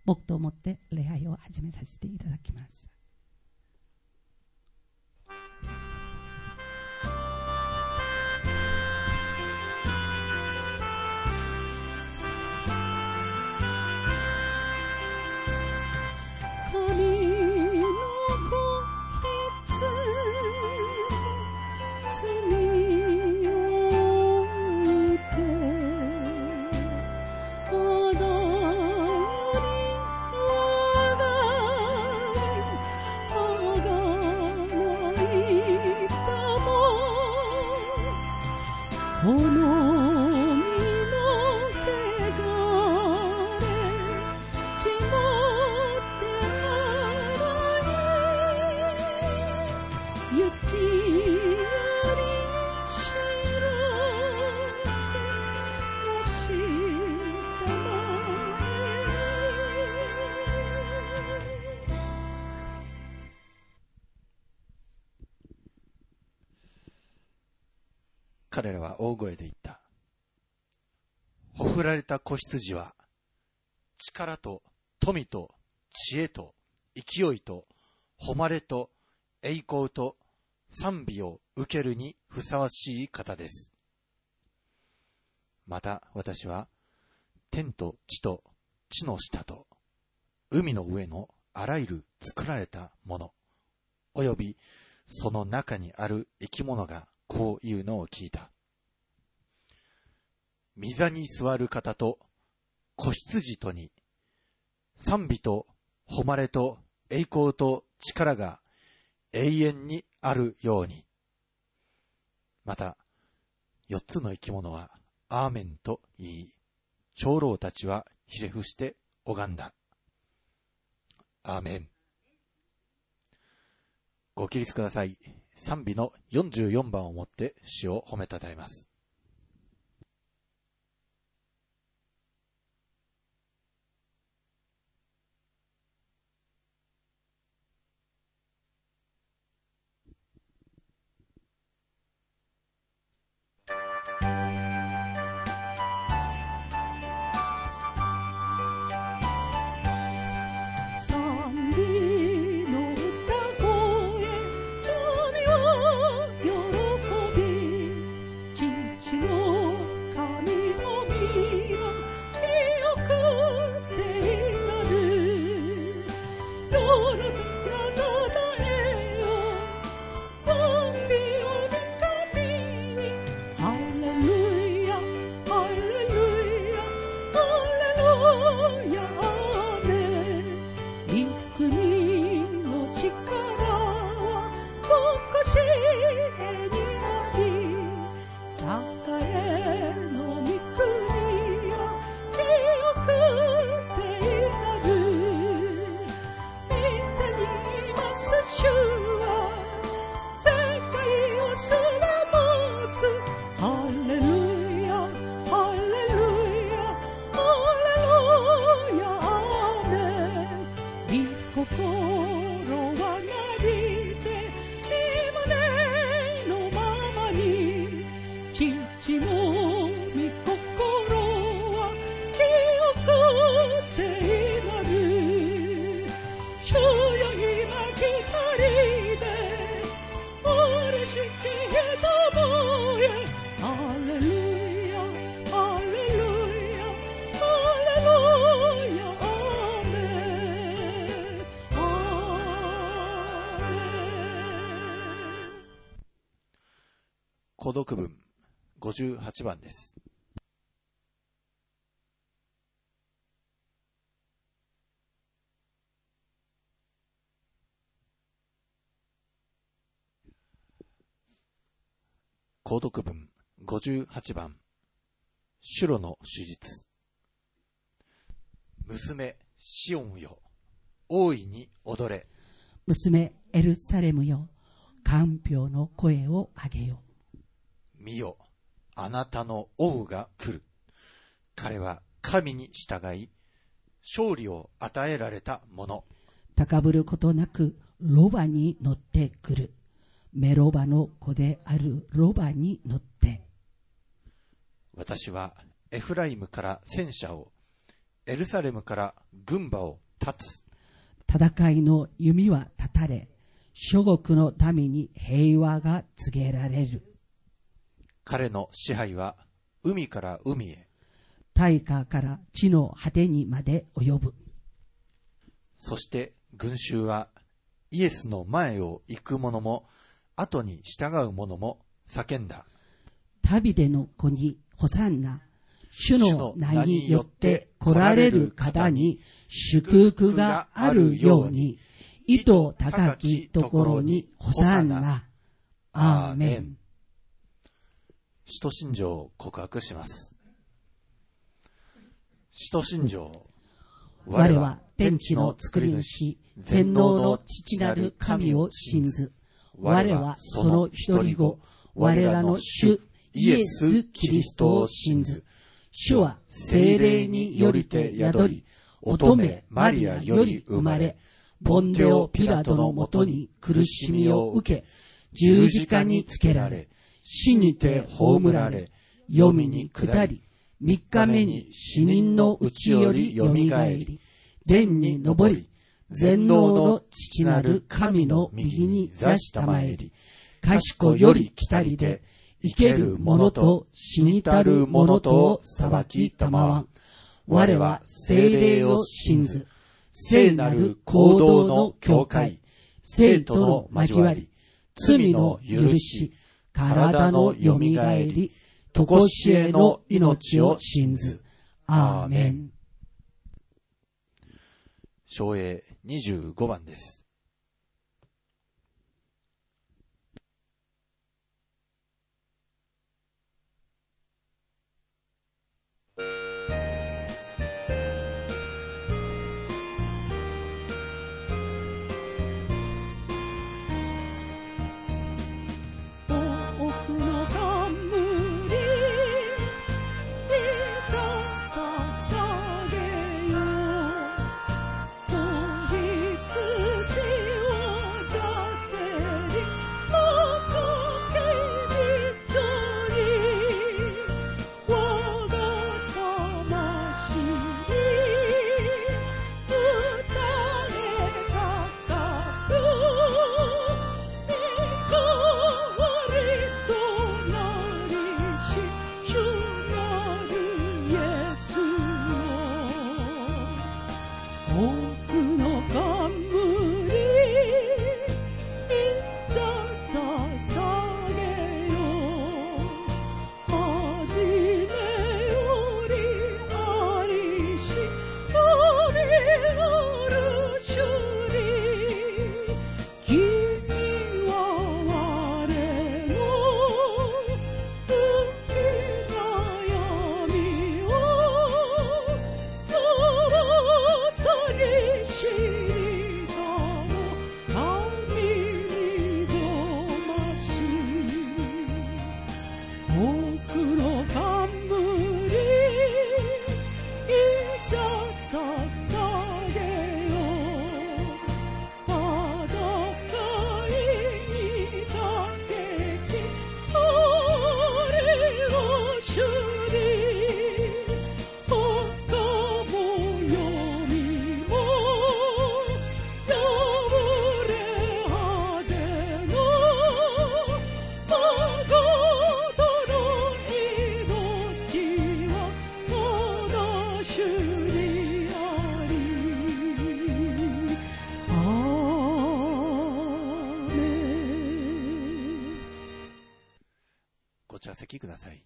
黙祷をもって礼拝を始めさせていただきます。 彼らは大声で言った。ほふられた子羊は力と富と知恵と勢いと誉れと栄光と賛美を受けるにふさわしい方です。また私は天と地と地の下と海の上のあらゆる作られたものおよびその中にある生き物がこういうのを聞いた。御座に座る方と子羊とに賛美と誉れと栄光と力が永遠にあるように。また4つの生き物はアーメンと言い、長老たちはひれ伏して拝んだ。アーメン。ご起立ください。賛美の44番をもって主を褒めたたえます。孤独文58番です。購読文58番、シュロの手術。娘シオンよ、大いに踊れ。 娘エルサレムよ、歓喜の声を上げよ。 見よ、あなたの王が来る。彼は神に従い勝利を与えられた者。 高ぶることなくロバに乗ってくる。メロバの子であるロバに乗って。 私はエフライムから戦車を、 エルサレムから軍馬を立つ。 戦いの弓は断たれ、諸国の民に平和が告げられる。 彼の支配は海から海へ、 大河から地の果てにまで及ぶ。 そして群衆はイエスの前を行く者も後に従う者も叫んだ。 旅での子にホサンナ、主の名によって来られる方に祝福があるように、意図高きところにホサンナ。アーメン。 使徒信条を告白します。使徒信条。 我は天地の作り主、全能の父なる神を信ず。我はその一人子、我らの主イエス・キリストを信ず。主は聖霊によりて宿り、乙女マリアより生まれ、ポンデオ・ピラトのもとに苦しみを受け、十字架につけられ、死にて葬られ、黄泉に下り、三日目に死人のうちよりよみがえり、天に昇り、全能の父なる神の右に座したまえり、賢より来たりで、生ける者と死にたる者とを裁きたまわん。我は聖霊を信ず、聖なる行動の教会、聖との交わり、罪の許し、体のよみがえり、とこしえの命を信ず。アーメン。 唱詠25番です。席ください。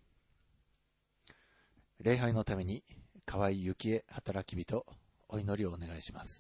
礼拝のために河合幸恵働き人お祈りをお願いします。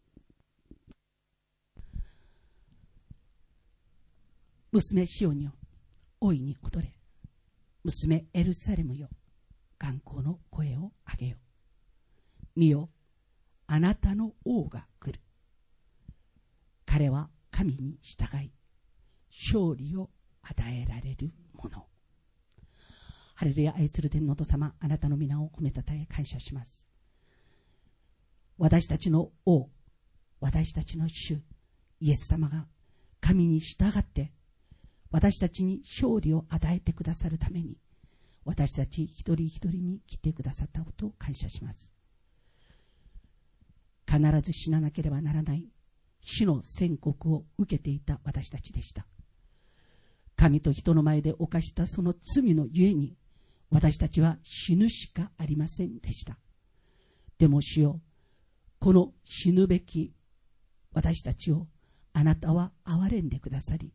娘シオンよ、大いに踊れ。娘エルサレムよ、観光の声を上げよ。見よ、あなたの王が来る。彼は神に従い勝利を与えられるもの。ハレルヤ。愛する天皇と様、あなたの皆を褒めたたえ感謝します。私たちの王、私たちの主イエス様が神に従って私たちに勝利を与えてくださるために、私たち一人一人に来てくださったことを感謝します。 必ず死ななければならない死の宣告を受けていた私たちでした。神と人の前で犯したその罪のゆえに、私たちは死ぬしかありませんでした。でも主よ、この死ぬべき私たちをあなたは憐れんでくださり、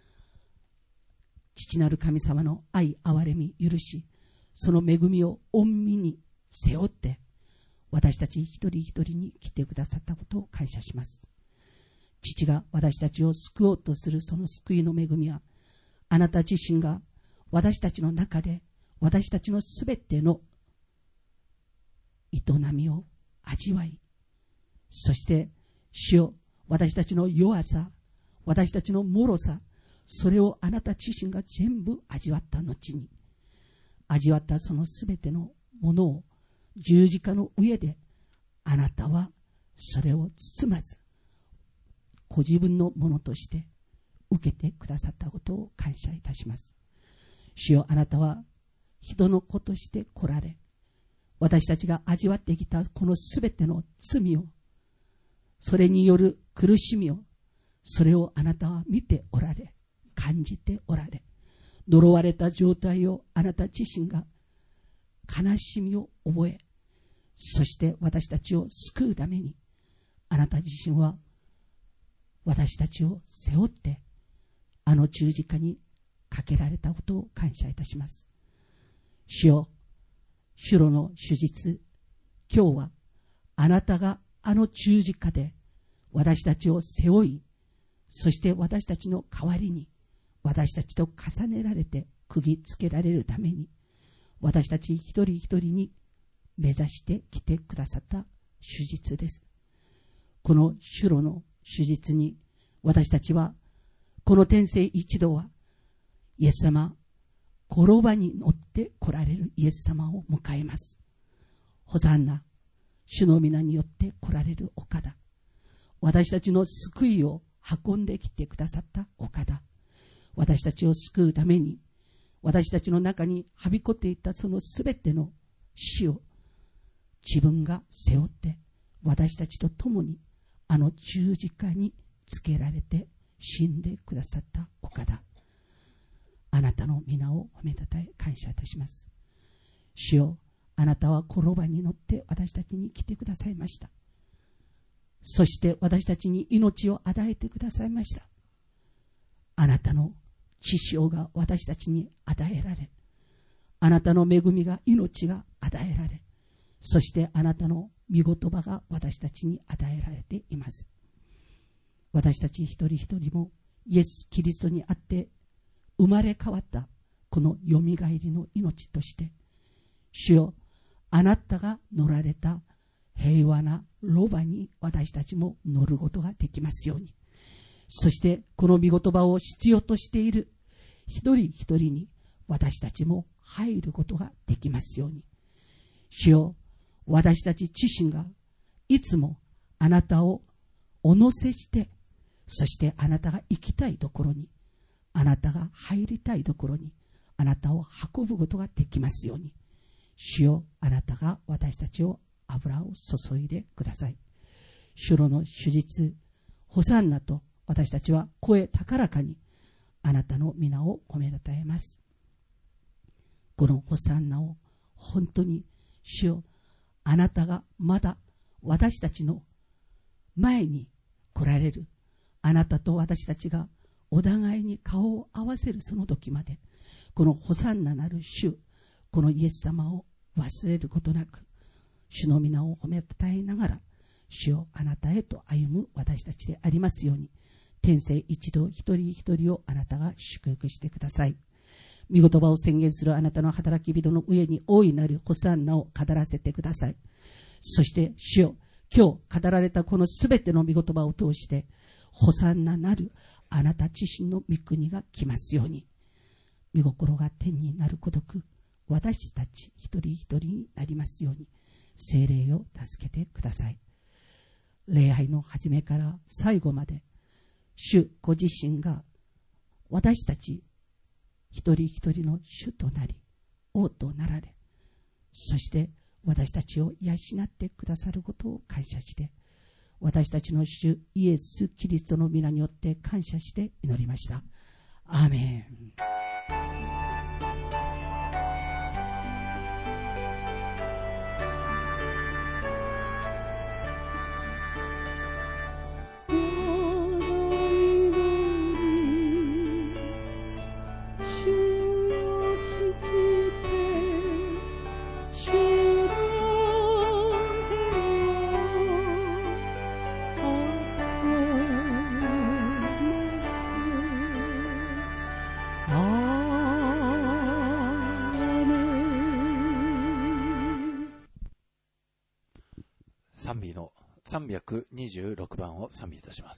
父なる神様の愛憐れみ許し、その恵みを御身に背負って私たち一人一人に来てくださったことを感謝します。父が私たちを救おうとするその救いの恵みは、あなた自身が私たちの中で私たちのすべての営みを味わい、そして主よ、私たちの弱さ、私たちの脆さ、それをあなた自身が全部味わった後に、味わったそのすべてのものを十字架の上であなたはそれを包まずご自分のものとして受けてくださったことを感謝いたします。主よ、あなたは人の子として来られ、私たちが味わってきたこのすべての罪を、それによる苦しみを、それをあなたは見ておられ、感じておられ、呪われた状態をあなた自身が悲しみを覚え、そして私たちを救うためにあなた自身は私たちを背負ってあの十字架にかけられたことを感謝いたします。主よ、主路の主実、今日はあなたがあの十字架で私たちを背負い、そして私たちの代わりに私たちと重ねられて釘付けられるために、私たち一人一人に目指してきてくださった主実です。この主路の主実に私たちは、この天性一同はイエス様、転ばに乗って来られるイエス様を迎えます。ホザンナ、主の皆によって来られるお方、私たちの救いを運んできてくださったお方、私たちを救うために私たちの中にはびこっていたそのすべての死を自分が背負って私たちと共にあの十字架につけられて死んでくださったお方、あなたの皆を褒めたたえ感謝いたします。主よ、あなたは転ばに乗って私たちに来てくださいました。そして私たちに命を与えてくださいました。あなたの血潮が私たちに与えられ、あなたの恵みが、命が与えられ、そしてあなたの御言葉が私たちに与えられています。私たち一人一人もイエス・キリストにあって生まれ変わったこのよみがえりの命として、主よ、あなたが乗られた平和なロバに私たちも乗ることができますように、そしてこの御言葉を必要としている一人一人に私たちも入ることができますように。主よ、私たち自身がいつもあなたをお乗せして、そしてあなたが行きたいところに、あなたが入りたいところにあなたを運ぶことができますように。主よ、あなたが私たちを油を注いでください。主路の主実、ホサンナと私たちは声高らかにあなたの皆を褒めたたえます。このホサンナを本当に主よ、あなたがまだ私たちの前に来られる、あなたと私たちがお互いに顔を合わせるその時まで、このホサンナなる主、このイエス様を忘れることなく、主の皆を褒めたたえながら、主よ、あなたへと歩む私たちでありますように、天性一同一人一人をあなたが祝福してください。御言葉を宣言するあなたの働き人の上に大いなるホサンナを語らせてください。そして主よ、今日語られたこのすべての御言葉を通して、ホサンナなるあなた自身の御国が来ますように、御心が天になるごとく私たち一人一人になりますように、聖霊を助けてください。礼拝の初めから最後まで、主ご自身が私たち一人一人の主となり、王となられ、そして私たちを養ってくださることを感謝して、 私たちの主イエス・キリストの皆によって感謝して祈りました。アーメン。 賛美の326番を賛美いたします。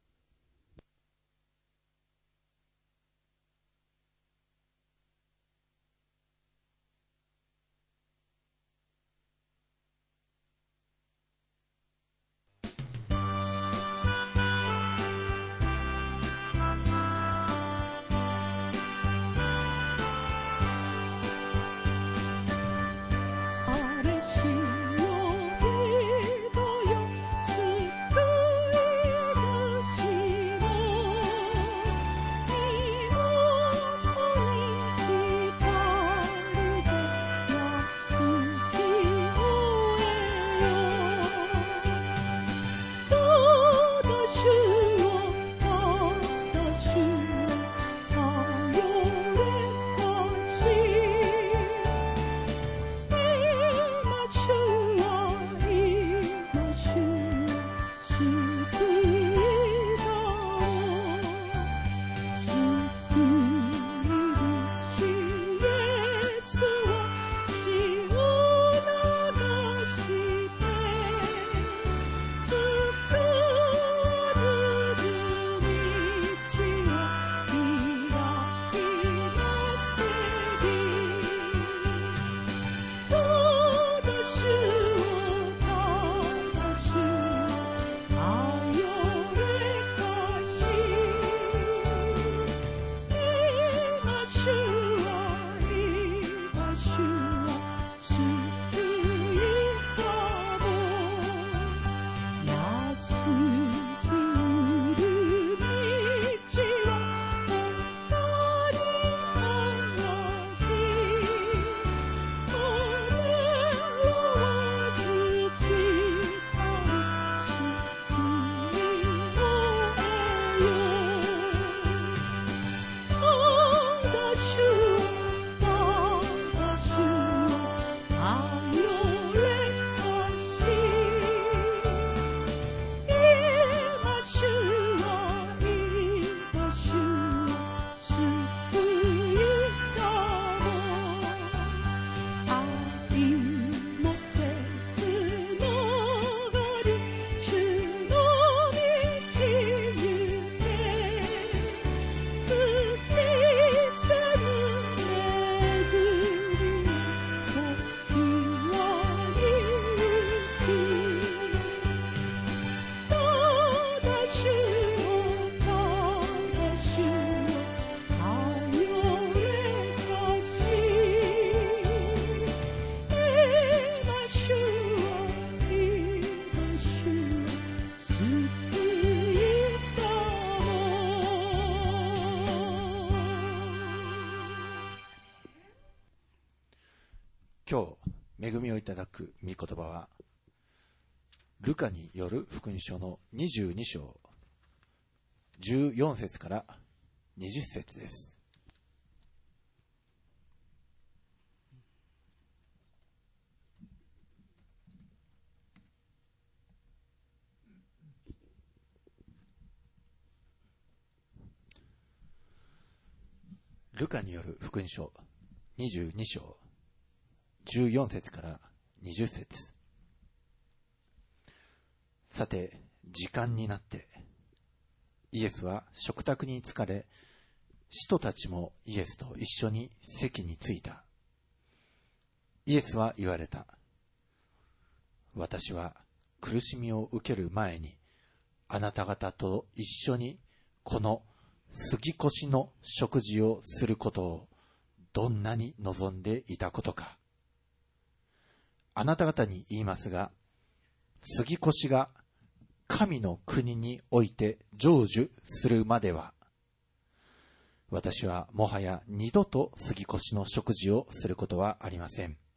今日恵みをいただく御言葉はルカによる福音書の22章14節から20節です。ルカによる福音書22章14節から20節。さて、時間になってイエスは食卓に疲れ、使徒たちもイエスと一緒に席に着いた。イエスは言われた。私は苦しみを受ける前にあなた方と一緒にこの杉越の食事をすることをどんなに望んでいたことか。あなた方に言いますが、杉越が神の国において成就するまでは、私はもはや二度と杉越の食事をすることはありません。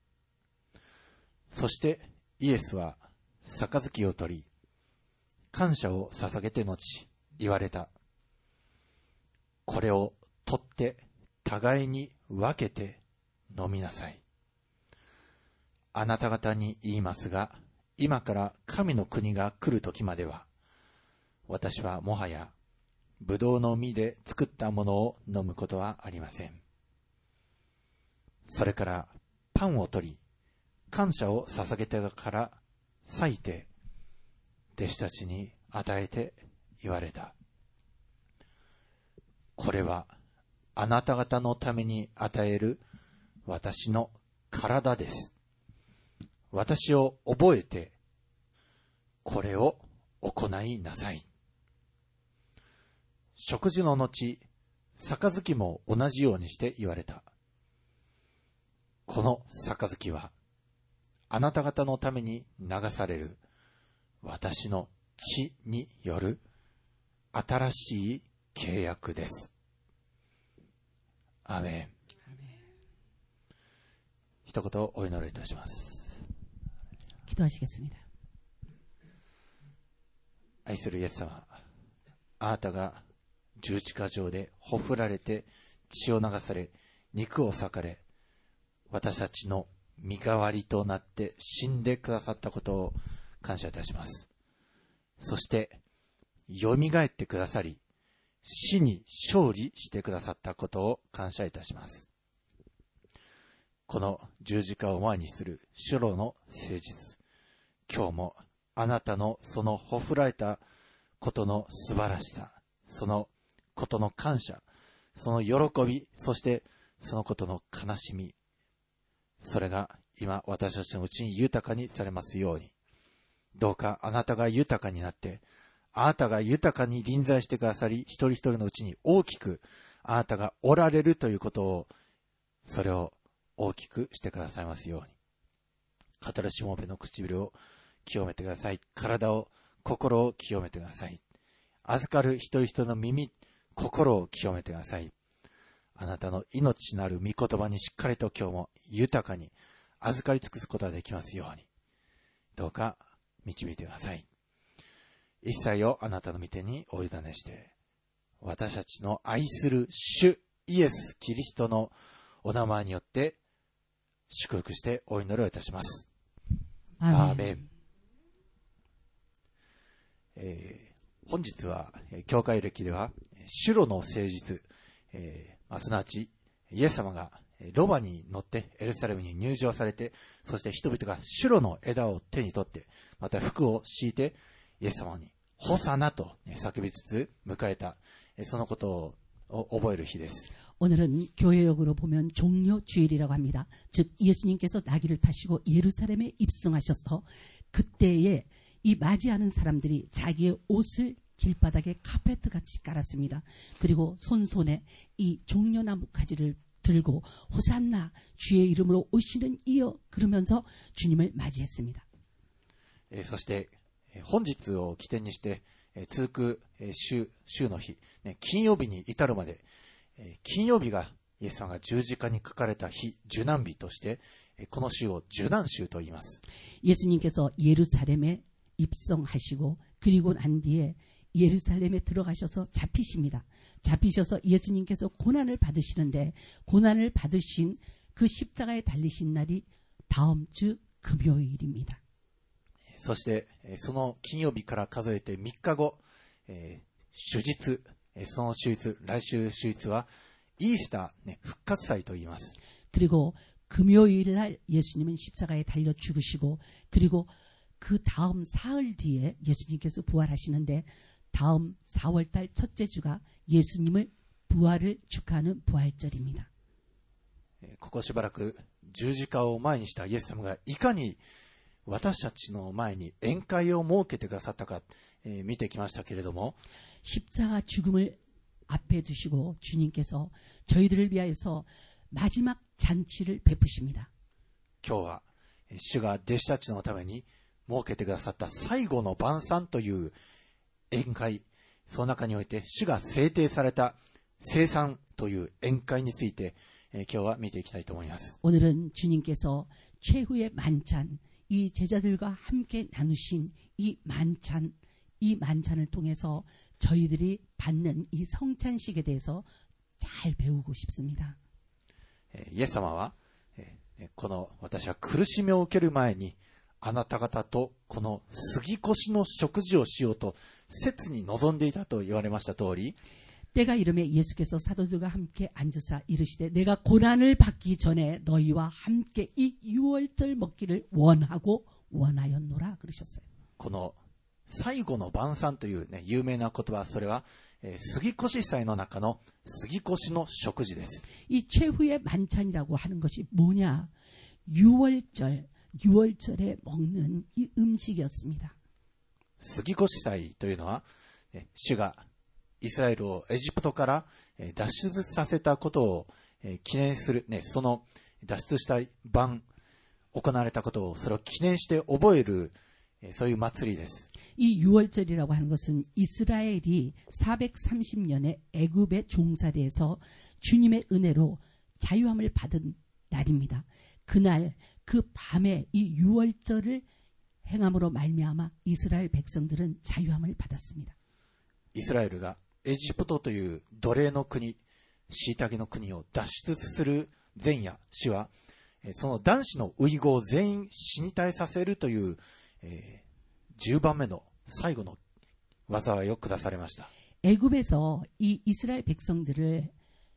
そしてイエスは杯を取り、感謝を捧げて後言われた。これを取って互いに分けて飲みなさい。あなた方に言いますが、今から神の国が来る時までは、私はもはやブドウの実で作ったものを飲むことはありません。それからパンを取り、感謝を捧げてから裂いて、弟子たちに与えて言われた。これはあなた方のために与える私の体です。私を覚えて、これを行いなさい。食事の後、杯も同じようにして言われた。この杯は、あなた方のために流される私の血による新しい契約です。アーメン。一言お祈りいたします。 기도하시겠습니다. 愛するイエス様、あなたが十字架上でほふられて血を流され肉を裂かれ、私たちの身代わりとなって死んでくださったことを感謝いたします。そしてよみがえってくださり、死に勝利してくださったことを感謝いたします。この十字架を前にする主労の誠実、今日もあなたのそのほふられたことの素晴らしさ、そのことの感謝、その喜び、そしてそのことの悲しみ、それが今私たちのうちに豊かにされますように、どうかあなたが豊かになって、あなたが豊かに臨在してくださり、一人一人のうちに大きくあなたがおられるということを、それを大きくしてくださいますように。語るしもべの唇を清めてください。体を、心を清めてください。預かる一人一人の耳、心を清めてください。あなたの命なる御言葉にしっかりと今日も豊かに預かり尽くすことができますように、どうか導いてください。一切をあなたの御手にお委ねして、私たちの愛する主イエス・キリストのお名前によって祝福してお祈りをいたします。アーメン。本日は教会歴では主労の誠実、すなわちイエス様がロバに乗ってエルサレムに入場されて、そして人々が主労の枝を手に取って、また服を敷いてイエス様にホサナと叫びつつ迎えた、そのことを覚える日です。 오늘은 교회역으로 보면 종려 주일이라고 합니다. 즉 예수님께서 나귀를 타시고 예루살렘에 입성하셔서 그때에 이 맞이하는 사람들이 자기의 옷을 길바닥에 카페트같이 깔았습니다. 그리고 손손에 이 종려나무 가지를 들고 호산나 주의 이름으로 오시는 이여 그러면서 주님을 맞이했습니다. そして本日を起点にして続く週の日、金曜日に至るまで、金曜日がイエス様が十字架にかかれた日、受難日としてこの週を受難週と言います。 예수님께서 예루살렘에 입성하시고 그리고 난 뒤에 예루살렘에 들어가셔서 잡히십니다. 잡히셔서 예수님께서 고난을 받으시는데 고난을 받으신 그 십자가에 달리신 날이 다음 주 금요일입니다. そしてその金曜日から数えて3日後、主日、その主日、来週主日はイースター、復活祭と言います。 그리고 금요일 날 예수님은 십자가에 달려 죽으시고 그리고 그 다음 사흘 뒤에 예수님께서 부활하시는데 다음 4월달 첫째 주가 예수님을 부활을 축하하는 부활절입니다. ここしばらく十字架を前にしたイエス様がいかに私たちの前に宴会を設けてくださったか、見てきましたけれども、 십자가 죽음을 앞에 두시고 주님께서 저희들을 위하여서 마지막 잔치를 베푸십니다. 今日は主が弟子たちのために設けてくださった最後の晩餐という宴会、その中において主が制定された聖餐という宴会について、今日は見ていきたいと思います。 오늘은 주님께서 최후의 만찬, 이 제자들과 함께 나누신 이 만찬을 통해서 저희들이 받는 이 성찬식에 대해서 잘 배우고 싶습니다. イエス様は、この私は苦しみを受ける前にあなた方とこの杉越の食事をしようと切に望んでいたと言われました通り、 때가 이름에 예수께서 사도들과 함께 앉으사 이르시되 내가 고난을 받기 전에 너희와 함께 이 유월절 먹기를 원하고 원하였노라 그러셨어요. この最後の晩餐という、有名な言葉、それは、杉越祭の中の杉越の食事です。 이 최후의 만찬이라고 하는 것이 뭐냐? 유월절에 먹는 이 음식이었습니다. 杉越祭というのは、主がイスラエルをエジプトから脱出させたことを記念する、その脱出した晩行われたことを、それを記念して覚える、そういう祭りです。 이 유월절이라고 하는 것은 이스라엘이 430년에 애굽의 종살이에서 주님의 은혜로 자유함을 받은 날입니다. 그날 그 밤에 이 유월절을 행함으로 말미암아 이스라엘 백성들은 자유함을 받았습니다. イスラエルがエジプトという奴隷の国、虐げの国を脱出する前夜、主はその男子の遺語を全員死に絶えさせるという、10番目の最後の災いを下されました。 애굽에서 이 이스라엘 백성들을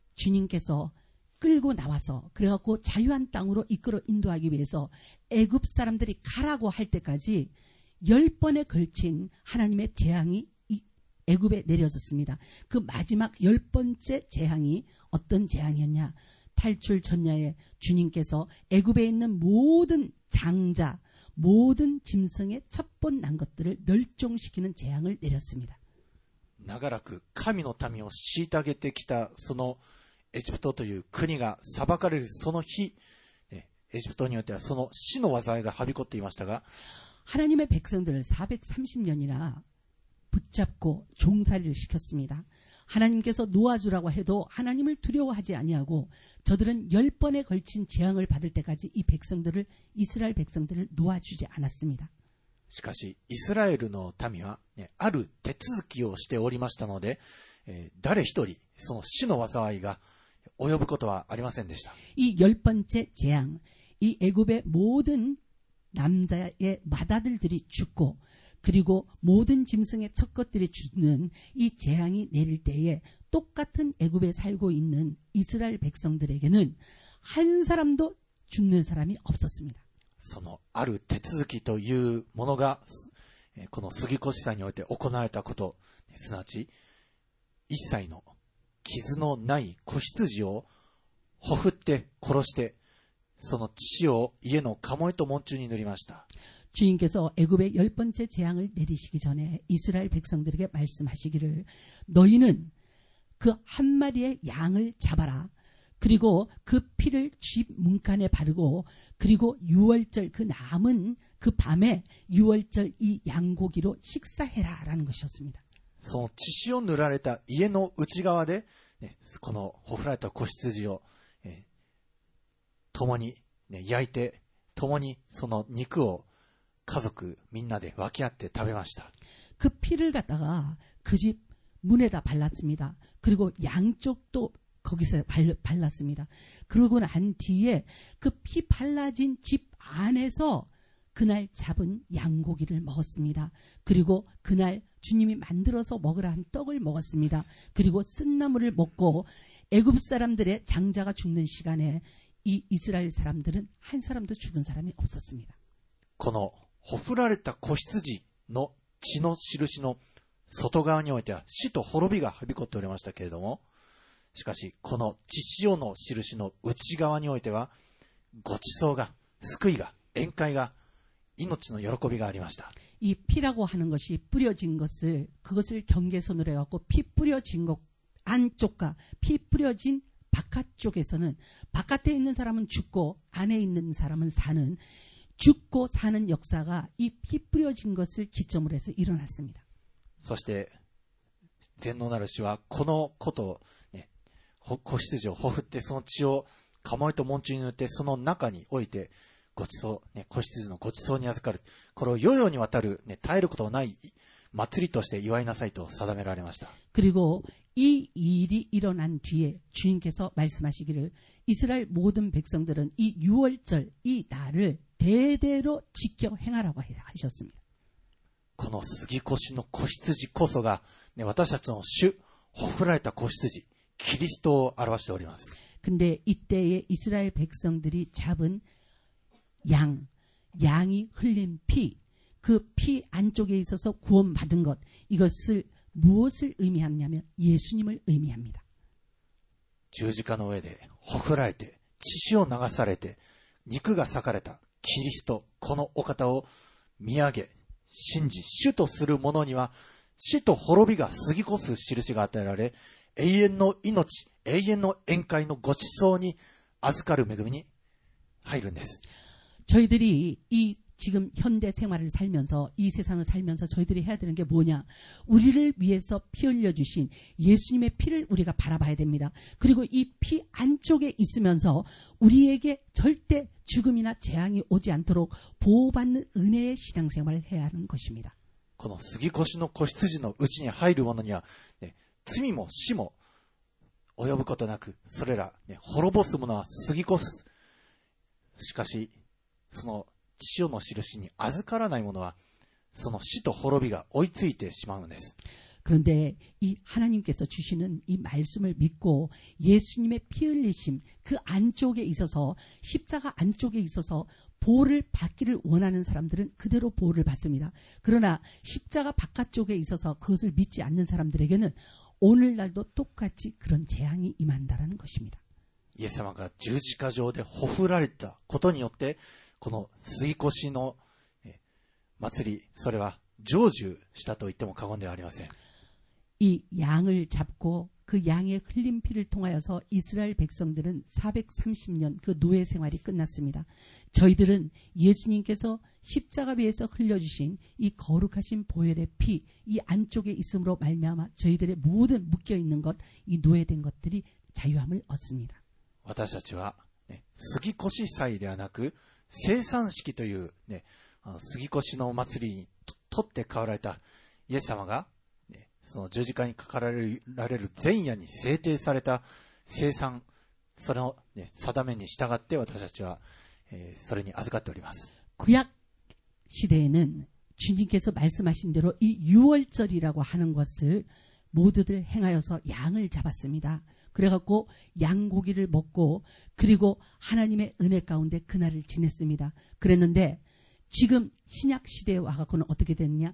주님께서 끌고 나와서 그래갖고 자유한 땅으로 이끌어 인도하기 위해서 애굽 사람들이 가라고 할 때까지 10번에 걸친 하나님의 재앙이 애굽에 내려졌습니다. 그 마지막 10번째 재앙이 어떤 재앙이었냐? 탈출 전야에 주님께서 애굽에 있는 모든 장자, 모든 짐승의 첩본 난 것들을 멸종시키는 재앙을 내렸습니다. 長らく神の民を虐げてきたそのエジプトという国が裁かれるその日、エジプトによってはその死の災いがはびこっていましたが、 하나님의 백성들을 430년이나 붙잡고 종살이를 시켰습니다. 하나님께서 놓아주라고 해도 하나님을 두려워하지 아니하고 저들은 10번에 걸친 재앙을 받을 때까지 이 백성들을 이스라엘 백성들을 놓아주지 않았습니다. しかしイスラエルの民は、ある手続きをしておりましたので、誰一人その死の災いが及ぶことはありませんでした。 이 10번째 재앙, 이 애굽의 모든 남자의 맏아들들이 죽고 그리고 모든 짐승의 첫 것들이 죽는 이 재앙이 내릴 때에 똑같은 애굽에 살고 있는 이스라엘 백성들에게는 한 사람도 죽는 사람이 없었습니다. そのある手続きというものがこの杉越祭において行われたこと、すなわち一切の傷のない子羊をほふって殺してその血を家の鴨居と門中に塗りました。 주님께서 애굽의 10번째 재앙을 내리시기 전에 이스라엘 백성들에게 말씀하시기를 너희는 그 한 마리의 양을 잡아라. 그리고 그 피를 집 문간에 바르고 그리고 유월절 그 남은 그 밤에 유월절 이 양고기로 식사해라라는 것이었습니다. その血を塗られた家の内側で、このほふられた子羊を、共に、焼いて共にその肉を家族みんなで分け合って食べました。 그 피를 갖다가 그 집 문에다 발랐습니다. 그리고 양쪽도 거기서 발랐습니다. 그러고 난 뒤에 그 피 발라진 집 안에서 그날 잡은 양고기를 먹었습니다. 그리고 그날 주님이 만들어서 먹으라 한 떡을 먹었습니다. 그리고 쓴나물을 먹고 애굽 사람들의 장자가 죽는 시간에 이 이스라엘 사람들은 한 사람도 죽은 사람이 없었습니다. このほふられた子羊の血の印の外側においては死と滅びがはびこっておりましたけれども、しかしこの血潮の印の内側においてはごちそうが、救いが、宴会が、命の喜びがありました。 이 피라고 하는 것이 뿌려진 것을 그것을 경계선으로 해갖고 피 뿌려진 것 안쪽과 피 뿌려진 바깥쪽에서는 바깥에 있는 사람은 죽고 안에 있는 사람은 사는 죽고 사는 역사가 이 피 뿌려진 것을 기점으로 해서 일어났습니다. そして全能なる主はこのことを、ね、子羊をほふってその血を鴨居と門柱に塗ってその中に置いてごちそう、ね、子羊のごちそうに預かる、これを世々にわたる、ね、絶えることのない祭りとして祝いなさいと定められました。 그리고 이 일이 일어난 뒤에 주님께서 말씀하시기를 이스라엘 모든 백성들은 이 6월절 이 날을 대대로 지켜 행하라고 하셨습니다. この杉越の子羊こそが、ね、私たちの主、ほふられた子羊、キリストを表しております。 근데 이때에 이스라엘 백성들이 잡은 양이 흘린 피, 그 피 안쪽에 있어서 구원받은 것, 이것을 무엇을 의미하냐면 예수님을 의미합니다. 十字架の上でほふられて血を流されて肉が裂かれたキリスト、このお方を見上げ信じ主とする者には死と滅びが過ぎ越す印が与えられ、永遠の命、永遠の宴会のごちそうに預かる恵みに入るんです。 저희들이 이 지금 현대 생활을 살면서 이 세상을 살면서 저희들이 해야 되는 게 뭐냐? 우리를 위해서 피 흘려주신 예수님의 피를 우리가 바라봐야 됩니다. 그리고 이 피 안쪽에 있으면서 우리에게 절대 죽음이나 재앙이 오지 않도록 보호받는 은혜의 신앙생활을 해야 하는 것입니다. この杉越の子羊のうちに入る者には、ね、罪も死も及ぶことなく、それら、ね、滅ぼす者は過ぎ越す。しかしその血の印に預からない者はその死と滅びが追いついてしまうのです。 그런데 이 하나님께서 주시는 이 말씀을 믿고 예수님의 피 흘리심 그 안쪽에 있어서 십자가 안쪽에 있어서 보호를 받기를 원하는 사람들은 그대로 보호를 받습니다. 그러나 십자가 바깥쪽에 있어서 그것을 믿지 않는 사람들에게는 오늘날도 똑같이 그런 재앙이 임한다라는 것입니다. イエス様が十字架上でほふられたことによってこの杉越の祭り、それは成就したと言っても過言ではありません。 이 양을 잡고 그 양의 흘린 피를 통하여서 이스라엘 백성들은 430년 그 노예 생활이 끝났습니다. 저희들은 예수님께서 십자가 위에서 흘려주신 이 거룩하신 보혈의 피, 이 안쪽에 있음으로 말미암아 저희들의 모든 묶여있는 것, 이 노예된 것들이 자유함을 얻습니다. 私たちは、ね、杉越祭ではなく生産式という、ね、杉越のお祭りにとって変わられたイエス様が、ね、その十字架にかかられる前夜に制定された生産、それの、ね、定めに従って私たちは、それに預かっております。 구약 시대에는 주님께서 말씀하신 대로 이 6월절이라고 하는 것을 모두들 행하여서 양을 잡았습니다. 그래갖고 양고기를 먹고 그리고 하나님의 은혜 가운데 그날을 지냈습니다. 그랬는데 지금 신약 시대에 와갖고는 어떻게 됐느냐?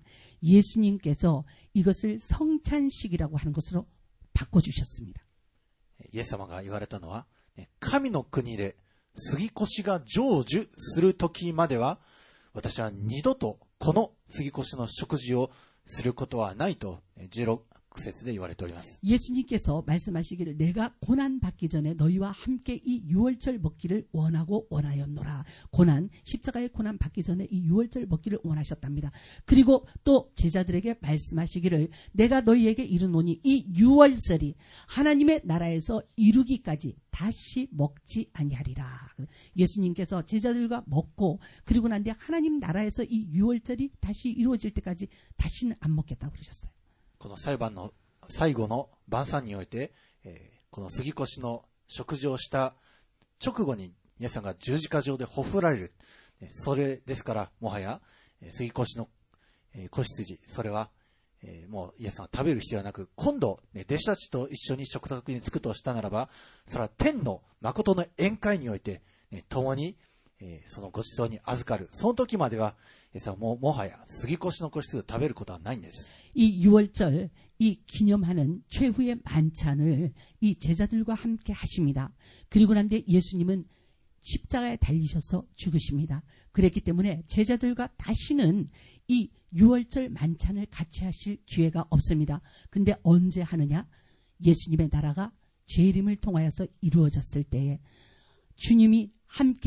예수님께서 이것을 성찬식이라고 하는 것으로 바꿔주셨습니다. イエス様が言われたのは、神の国で杉越が成就する時までは私は二度とこの杉越の食事をすることはないと16節で言われております。 예수님께서 말씀하시기를 내가 고난 받기 전에 너희와 함께 이 6월절 먹기를 원하고 원하였노라. 고난, 십자가의 고난 받기 전에 이 6월절 먹기를 원하셨답니다. 그리고 또 제자들에게 말씀하시기를 내가 너희에게 이르노니 이 6월절이 하나님의 나라에서 이루기까지 다시 먹지 아니하리라. 예수님께서 제자들과 먹고 그리고 난 뒤에 하나님 나라에서 이 6월절이 다시 이루어질 때까지 다시는 안 먹겠다고 그러셨어요. この裁判の最後の晩餐において、この杉越の食事をした直後にイエスさんが十字架上でほふられる。それですからもはや杉越の子羊、それはもうイエスさんは食べる必要はなく、今度弟子たちと一緒に食卓に着くとしたならば、それは天の誠の宴会において共にそのごちそうに預かる。その時まではもはや杉越の子羊を食べることはないんです。 이 6월절 이 기념하는 최후의 만찬을 이 제자들과 함께 하십니다. 그리고 난 뒤에 예수님은 십자가에 달리셔서 죽으십니다. 그랬기 때문에 제자들과 다시는 이 6월절 만찬을 같이 하실 기회가 없습니다. 근데 언제 하느냐? 예수님의 나라가 재림을 통하여서 이루어졌을 때에 주님이 함께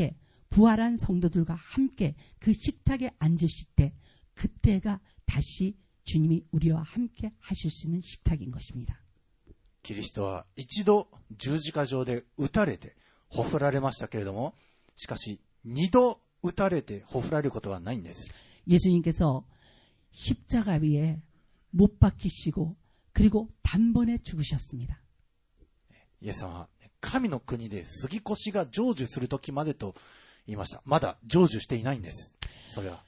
부활한 성도들과 함께 그 식탁에 앉으실 때 그때가 다시 주님이 우리와 함께 하실 수 있는 식탁인 것입니다. キリストは一度十字架上で撃たれてほふられましたけれども、しかし二度撃たれてほふられることはないんです。 예수님께서 십자가 위에 못 박히시고 그리고 단번에 죽으셨습니다. イエス様は神の国で杉越が成就する時までと言いました。まだ成就していないんです。それは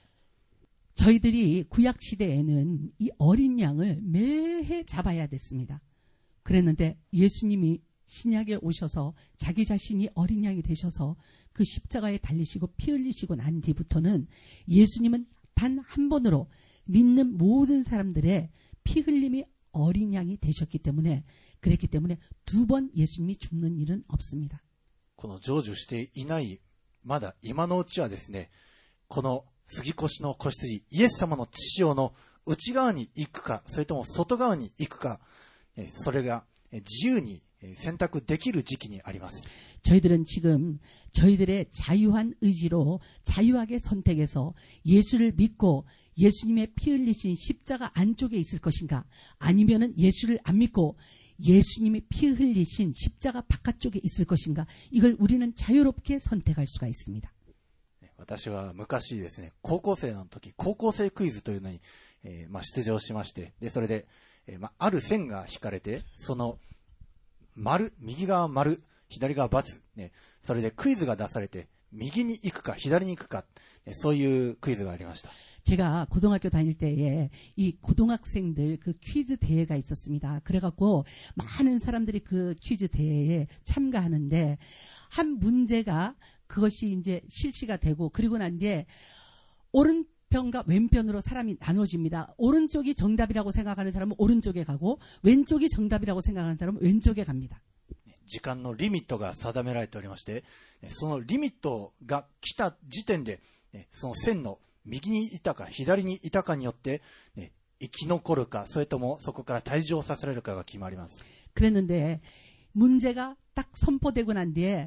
저희들이 구약 시대에는 이 어린 양을 매해 잡아야 됐습니다. 그랬는데 예수님이 신약에 오셔서 자기 자신이 어린 양이 되셔서 그 십자가에 달리시고 피 흘리시고 난 뒤부터는 예수님은 단 한 번으로 믿는 모든 사람들의 피 흘림이 어린 양이 되셨기 때문에 그랬기 때문에 두 번 예수님이 죽는 일은 없습니다. この成就していないまだ今のうちはですね、この杉越の子羊イエス様の血潮の内側に行くかそれとも外側に行くか、それが自由に選択できる時期にあります。 저희들은 지금 저희들의 자유한 의지로 자유하게 선택해서 예수를 믿고 예수님의 피 흘리신 십자가 안쪽에 있을 것인가, 아니면은 예수를 안 믿고 예수님이 피 흘리신 십자가 바깥쪽에 있을 것인가, 이걸 우리는 자유롭게 선택할 수가 있습니다. 私は昔ですね、高校生の時、高校生クイズというのに、出場しまして、でそれで、ある線が引かれて、その丸、右側丸、左側×、ね、それでクイズが出されて、右に行くか左に行くか、そういうクイズがありました。 제가 고등학교 다닐 때에 이 고등학생들 그 퀴즈 대회가 있었습니다. 그래갖고 많은 사람들이 그 퀴즈 대회에 참가하는데 한 문제가 그것이 이제 실시가 되고 그리고 난 뒤에 오른편과 왼편으로 사람이 나눠집니다. 오른쪽이 정답이라고 생각하는 사람은 오른쪽에 가고 왼쪽이 정답이라고 생각하는 사람은 왼쪽에 갑니다. 時間のリミットが定められておりまして、そのリミットが来た時点で、その線の右にいたか左にいたかによって、生き残るかそれともそこから退場させられるかが決まります。 그랬는데 문제가 딱 선포되고 난 뒤에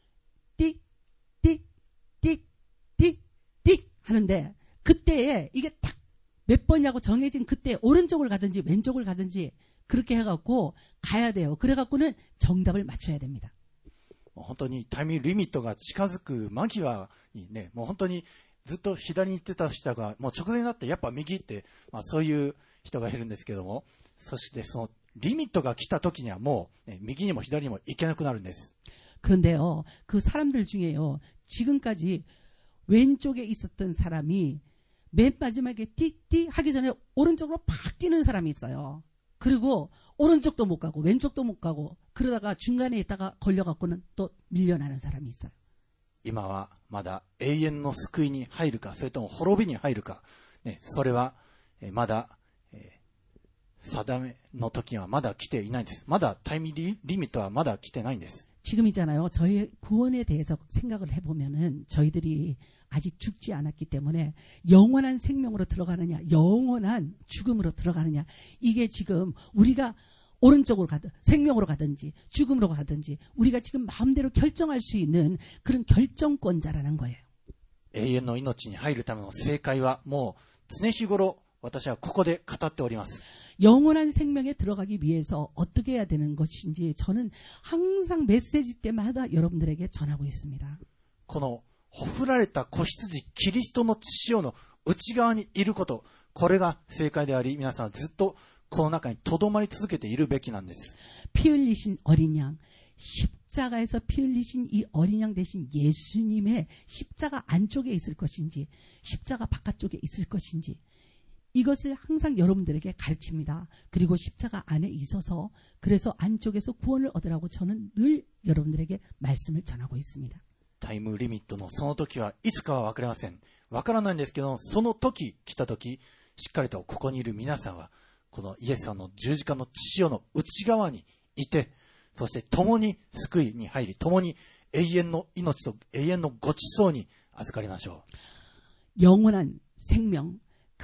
띡 띡 띡 띡 띡 하는데 그때에 이게 딱 몇 번이라고 정해진 그때 오른쪽을 가든지 왼쪽을 가든지 그렇게 해갖고 가야 돼요. 그래갖고는 정답을 맞춰야 됩니다. 本当にタイムリミットが近づく間際にね、もう本当にずっと左に行ってた人がもう直前になってやっぱ右って、そういう人がいるんですけども、そしてそのリミットが来た時にはもう、右にも左にも行けなくなるんです。 그런데요, 그 사람들 중에요, 지금까지 왼쪽에 있었던 사람이 맨 마지막에 띡띡 하기 전에 오른쪽으로 팍 뛰는 사람이 있어요. 그리고 오른쪽도 못 가고 왼쪽도 못 가고 그러다가 중간에 있다가 걸려갖고는 또 밀려나는 사람이 있어요. 今はまだ永遠の救いに入るかそれとも滅びに入るか、それはまだ定めの時にはまだ来ていないんです。まだタイムリミットはまだ来てないんです。 지금이잖아요. 저희 구원에 대해서 생각을 해보면은 저희들이 아직 죽지 않았기 때문에 영원한 생명으로 들어가느냐 영원한 죽음으로 들어가느냐, 이게 지금 우리가 오른쪽으로 가든 생명으로 가든지 죽음으로 가든지 우리가 지금 마음대로 결정할 수 있는 그런 결정권자라는 거예요. 永遠の命に入るための正解はもう常日頃私はここで語っております。 영원한 생명에 들어가기 위해서 어떻게 해야 되는 것인지 저는 항상 메시지 때마다 여러분들에게 전하고 있습니다. このほふられた子羊キリストの血潮の内側にいること、これが正解であり、皆さんずっとこの中にとどまり続けているべきなんです。 피 흘리신 어린 양, 십자가에서 피 흘리신 이 어린 양 대신 예수님의 십자가 안쪽에 있을 것인지 십자가 바깥쪽에 있을 것인지, 이것을 항상 여러분들에게 가르칩니다. 그리고 십자가 안에 있어서 그래서 안쪽에서 구원을 얻으라고 저는 늘 여러분들에게 말씀을 전하고 있습니다. タイムリミットのその時はいつかは分かりません。分からないんですけど、その時来た時、しっかりとここにいる皆さんはこのイエス様の十字架の血潮の内側にいて、そして共に救いに入り、共に永遠の命と永遠のごちそうに預かりましょう。 영원한 생명, 그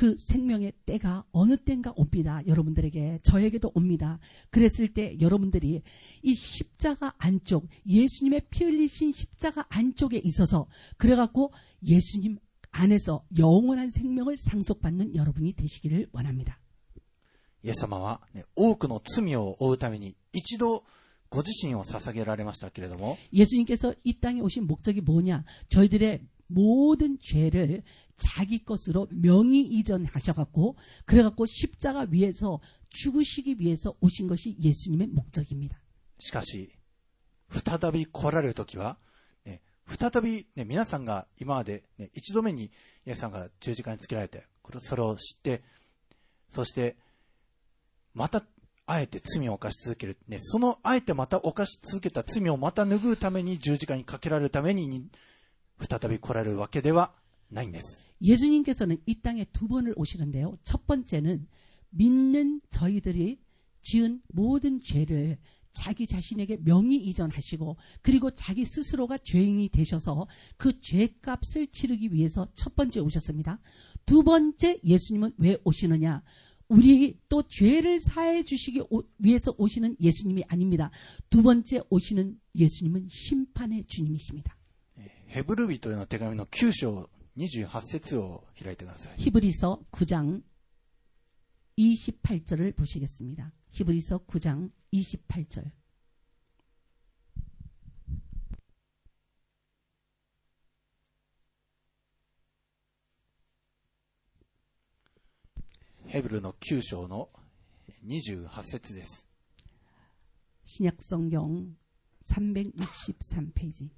그 생명의 때가 어느 때인가 옵니다. 여러분들에게, 저에게도 옵니다. 그랬을 때 여러분들이 이 십자가 안쪽, 예수님의 피 흘리신 십자가 안쪽에 있어서 그래갖고 예수님 안에서 영원한 생명을 상속받는 여러분이 되시기를 원합니다. イエス様は、多くの罪を負うために一度ご自身を捧げられましたけれども、 예수님께서 이 땅에 오신 목적이 뭐냐? 저희들의 모든 죄를 자기 것으로 명의 이전하셔갖고 그래갖고 십자가 위에서 죽으시기 위해서 오신 것이 예수님의 목적입니다. しかし再び来られるときは、再び、皆さんが今まで、一度目にイエスさんが十字架につけられて、それを知って、そしてまたあえて罪を犯し続ける、そのあえてまた犯し続けた罪をまた拭うために十字架にかけられるために再び来られるわけではないんです。 예수님께서는 이 땅에 두 번을 오시는데요. 첫 번째는 믿는 저희들이 지은 모든 죄를 자기 자신에게 명의 이전하시고 그리고 자기 스스로가 죄인이 되셔서 그 죄값을 치르기 위해서 첫 번째 오셨습니다. 두 번째 예수님은 왜 오시느냐? 우리 또 죄를 사해 주시기 위해서 오시는 예수님이 아닙니다. 두 번째 오시는 예수님은 심판의 주님이십니다. ヘブル人への手紙の9章28節を開いてください。 히브리서 9장 28절을 보시겠습니다. 히브리서 9장 28절. ヘブルの9章の28節です。 신약성경 363페이지.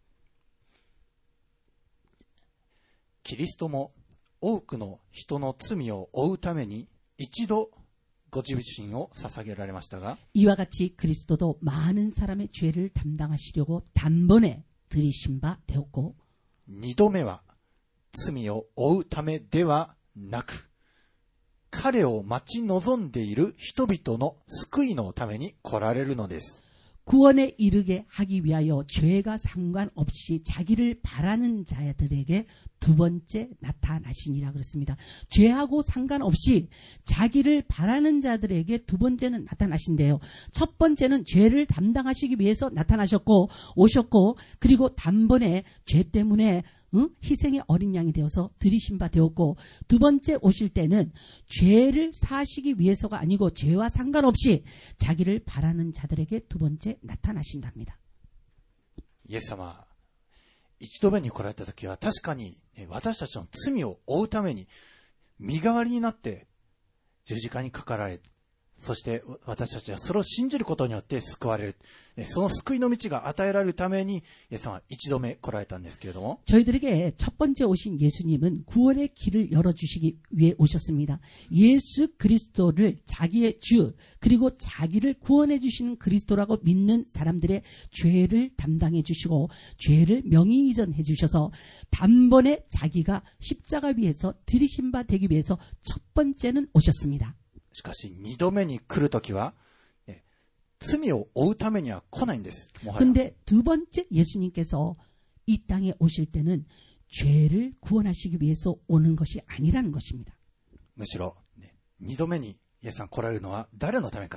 キリストも多くの人の罪を負うために一度ご自身を捧げられましたが 이와 같이 그리스도도 많은 사람의 죄를 담당하시려고 단번에 들이신 바 되었고 二度目は罪を負うためではなく彼を待ち望んでいる人々の救いのために来られるのです。 구원에 이르게 하기 위하여 죄가 상관없이 자기를 바라는 자들에게 두 번째 나타나시니라 그랬습니다. 죄하고 상관없이 자기를 바라는 자들에게 두 번째는 나타나신대요. 첫 번째는 죄를 담당하시기 위해서 나타나셨고 오셨고 그리고 단번에 죄 때문에 희생의 어린 양이 되어서 들이신 바 되었고 두 번째 오실 때는 죄를 사시기 위해서가 아니고 죄와 상관없이 자기를 바라는 자들에게 두 번째 나타나신답니다. イエス様、一度目に来られた時は確かに私たちの罪を負うために身代わりになって十字架にかかられ、そして私たちはそれを信じることによって救われる。その救いの道が与えられるためにイエス様は一度目来られたんですけれども 저희들에게 첫 번째 오신 예수님은 구원의 길을 열어주시기 위해 오셨습니다. 예수 그리스도를 자기의 주 그리고 자기를 구원해 주시는 그리스도라고 믿는 사람들의 죄를 담당해 주시고 죄를 명의 이전해 주셔서 단번에 자기가 십자가 위에서 들이신 바 되기 위해서 첫 번째는 오셨습니다. しかし二度目に来るときは、罪を負うためには来ないんです。 근데 두 번째 예수님께서 이 땅에 오실 때는 죄를 구원하시기 위해서 오는 것이 아니라는 것입니다. むしろ、二度目にイエスさん来られるのは誰のためか。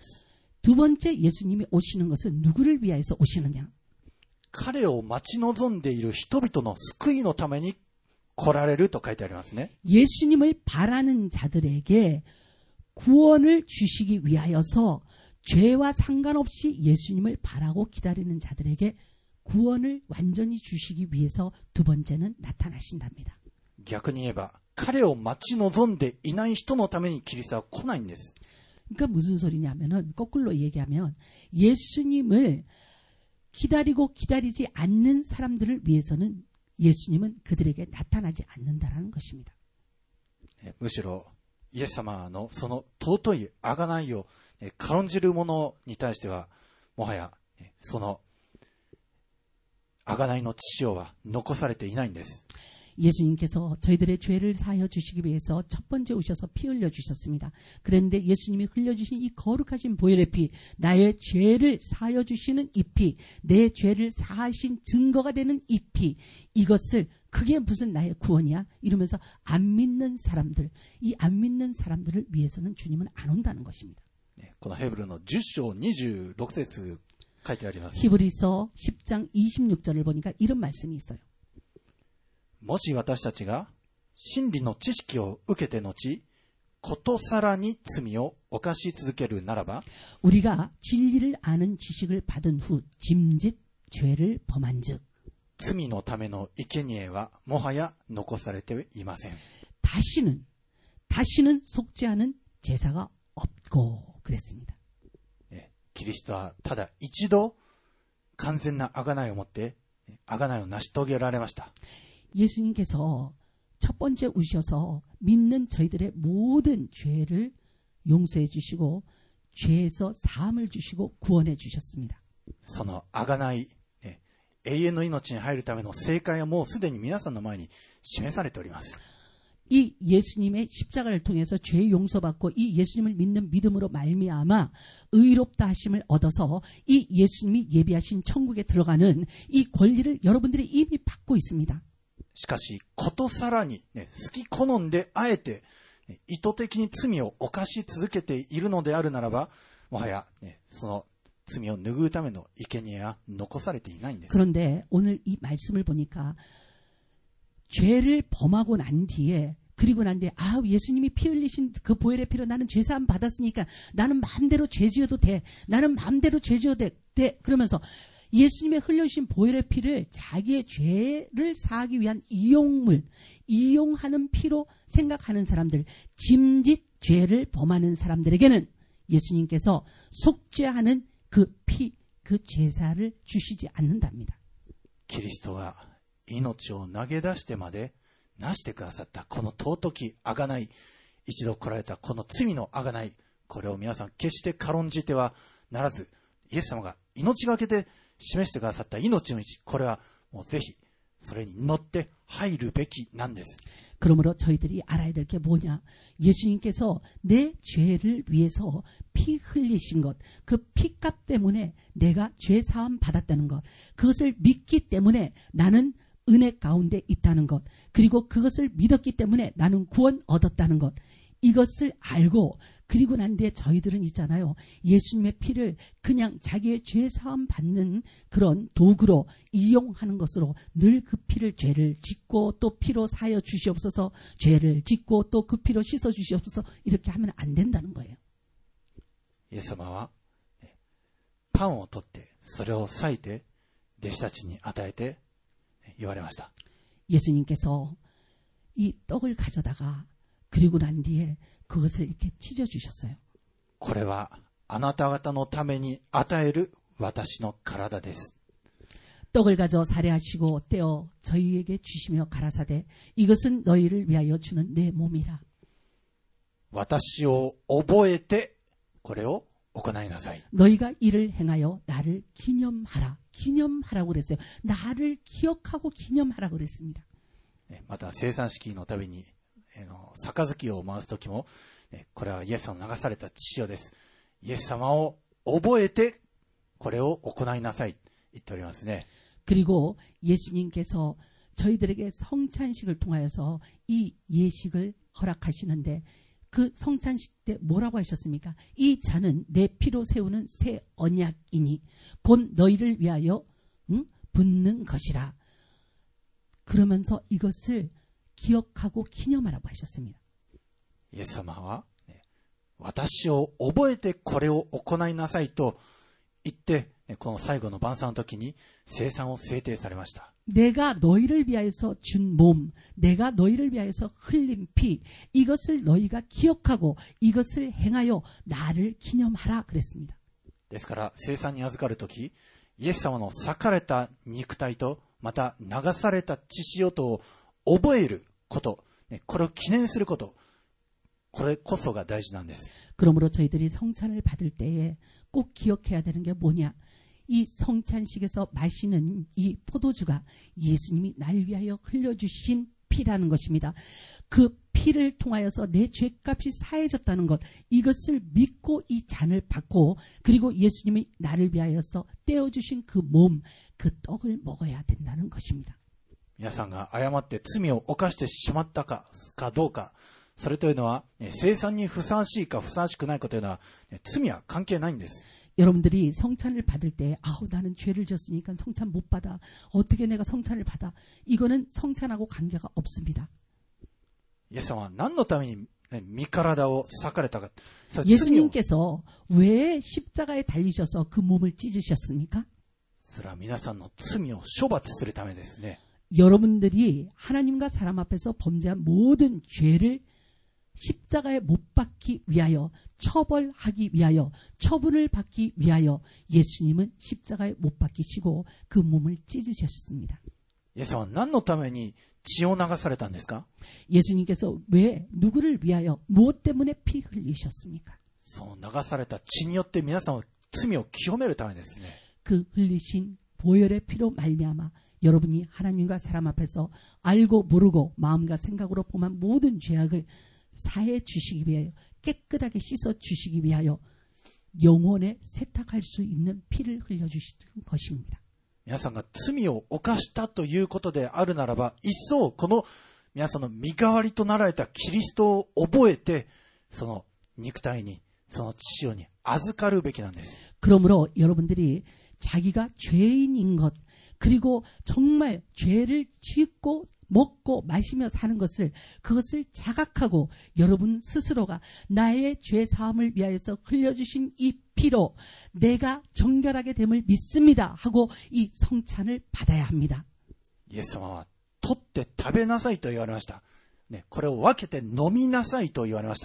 두 번째 예수님이 오시는 것은 누구를 위하여서 오시느냐? 彼を待ち望んでいる人々の救いのために来られると書いてありますね。 예수님을 바라는 자들에게 구원을 주시기 위하여서 죄와 상관없이 예수님을 바라고 기다리는 자들에게 구원을 완전히 주시기 위해서 두 번째는 나타나신답니다. 逆に言えば彼を待ち望んでいない人のためにキリストは来ないんです。 그러니까 무슨 소리냐면은 거꾸로 얘기하면 예수님을 기다리고 기다리지 않는 사람들을 위해서는 예수님은 그들에게 나타나지 않는다라는 것입니다. むしろイエス様のその尊い贖いを軽んじる者に対してはもはやその贖いの血潮は残されていないんです。 예수님께서 저희들의 죄를 사하여 주시기 위해서 첫 번째 오셔서 피 흘려주셨습니다. 그런데 예수님이 흘려주신 이 거룩하신 보혈의 피, 나의 죄를 사하여 주시는 이 피, 내 죄를 사하신 증거가 되는 이 피, 이것을 그게 무슨 나의 구원이야? 이러면서 안 믿는 사람들, 이 안 믿는 사람들을 위해서는 주님은 안 온다는 것입니다. このヘブルの10章26節書いてあります。 히브리서 10장 26절을 보니까 이런 말씀이 있어요. もし私たちが真理の知識を受けて後、ことさらに罪を犯し続けるならば、 우리가 진리를 아는 지식을 받은 후 짐짓 죄를 범한즉 罪のための生贄はもはや残されていません。 다시는 속죄하는 제사가 없고 그랬습니다. キリストはただ一度完全な贖いをもって贖いを成し遂げられました。 예수님께서 첫 번째 오셔서 믿는 저희들의 모든 죄를 용서해 주시고 죄에서 사함을 주시고 구원해 주셨습니다. その贖い、永遠の命に入るための正解はもうすでに皆さんの前に示されております。 이 예수님의 십자가를 통해서 죄 용서받고 이 예수님을 믿는 믿음으로 말미암아 의롭다 하심을 얻어서 이 예수님이 예비하신 천국에 들어가는 이 권리를 여러분들이 이미 받고 있습니다. しかし、ことさらに、好き好んであえて、意図的に罪を犯し続けているのであるならば、もはや、その罪を拭うための生贄は残されていないんです。 그런데 오늘 이 말씀을 보니까 죄를 범하고 난 뒤에 그리고 난 뒤에 예수님이 피 흘리신 그 보혈의 피로 나는 죄사함 받았으니까 나는 마음대로 죄 지어도 돼. 나는 마음대로 죄 지어도 돼. 그러면서 예수님의 흘려주신 보혈의 피를 자기의 죄를 사하기 위한 이용하는 피로 생각하는 사람들, 짐짓 죄를 범하는 사람들에게는 예수님께서 속죄하는 그 피, 그 제사를 주시지 않는답니다. キリストが命を投げ出してまでなしてくださったこの尊き贖い、一度来られたこの罪の贖い、これを皆さん決して軽んじてはならず、イエス様が命がけで示してくださった命の道、これはもうぜひそれに乗って入るべきなんです。 그러므로 저희들이 알아야 될 게 뭐냐? 예수님께서 내 죄를 위해서 피 흘리신 것, 그 피값 때문에 내가 죄 사함 받았다는 것, 그것을 믿기 때문에 나는 은혜 가운데 있다는 것, 그리고 그것을 믿었기 때문에 나는 구원 얻었다는 것, 이것을 알고 그리고 난 뒤에 저희들은 있잖아요. 예수님의 피를 그냥 자기의 죄 사함 받는 그런 도구로 이용하는 것으로 늘 그 피를 죄를 짓고 또 피로 사여 주시옵소서, 죄를 짓고 또 그 피로 씻어 주시옵소서, 이렇게 하면 안 된다는 거예요. イエス様はパンを取ってそれを裂いて弟子たちに与えて言われました。 예수님께서 이 떡을 가져다가 그리고 난 뒤에 그것을 이렇게 찢어 주셨어요. これはあなた方のために与える私の体です。 떡을 가져 살해하시고 떼어 저희에게 주시며 가라사대 이것은 너희를 위하여 주는 내 몸이라. 私を覚えてこれを行いなさい。 너희가 이를 행하여 나를 기념하라. 기념하라고 그랬어요. 나를 기억하고 기념하라고 그랬습니다. また生産式のたびに杯を回すときも、これはイエス様の流された血潮です。イエス様を覚えてこれを行いなさい言っておりますね。 그리고 예수님께서 저희들에게 성찬식을 통하여서 이 예식을 허락하시는데 그 성찬식 때 뭐라고 하셨습니까? 이 잔은 내 피로 세우는 새 언약이니 곧 너희를 위하여 붓는 것이라. 그러면서 이것을 기억하고 기념하라고 하셨습니다. イエス様は、私を覚えてこれを行いなさいと言って、この最後の晩餐の時に聖餐を制定されました。 내가 너희를 위하여서 준 몸, 내가 너희를 위하여서 흘린 피, 이것을 너희가 기억하고 이것을 행하여 나를 기념하라 그랬습니다. ですから聖餐に預かる時、イエス様の裂かれた肉体とまた流された血潮とを覚えること、これを記念すること、これこそが大事なんです。 그러므로 저희들이 성찬을 받을 때에 꼭 기억해야 되는 게 뭐냐? 이 성찬식에서 마시는 이 포도주가 예수님이 날 위하여 흘려주신 피라는 것입니다. 그 피를 통하여서 내 죄값이 사해졌다는 것, 이것을 믿고 이 잔을 받고 그리고 예수님이 나를 위하여서 떼어주신 그 몸, 그 떡을 먹어야 된다는 것입니다. 皆さんが誤って罪を犯してしまったかどうか、それというのは、聖餐にふさわしいかふさわしくないかというのは、罪は関係ないんです。 여러분들이 성찬을 받을 때 나는 죄를 졌으니까 성찬 못 받아. 어떻게 내가 성찬을 받아. 이거는 성찬하고 관계가 없습니다. イエス様は何のために身体を裂かれたか。 예수님께서 왜 십자가에 달리셔서 그 몸을 찢으셨습니까? それは皆さんの罪を処罰するためですね。 여러분들이 하나님과 사람 앞에서 범죄한 모든 죄를 십자가에 못 박기 위하여, 처벌하기 위하여, 처분을 받기 위하여 예수님은 십자가에 못 박히시고 그 몸을 찢으셨습니다. イエス様は何のために血を流されたんですか？ 예수님께서 왜 누구를 위하여 무엇 때문에 피 흘리셨습니까? その流された血によって皆さんは罪を清めるためですね。 그 흘리신 보혈의 피로 말미암아 여러분이 하나님과 사람 앞에서 알고 모르고 마음과 생각으로 범한 모든 죄악을 사해 주시기 위하여, 깨끗하게 씻어 주시기 위하여 영혼에 세탁할 수 있는 피를 흘려주신 것입니다. 皆さんが罪を犯したということであるならば、一層この皆さんの身代わりとなられたキリストを覚えて、その肉体に、その血潮に預かるべきなんです。 그러므로 여러분들이 자기가 죄인인 것, 그리고 정말 죄를 짓고 먹고 마시며 사는 것을, 그것을 자각하고 여러분 스스로가 나의 죄 사함을 위하여서 흘려주신 이 피로 내가 정결하게 됨을 믿습니다 하고 이 성찬을 받아야 합니다. イエス様は取って食べなさいと言われました。ね、これを分けて飲みなさいと言われました。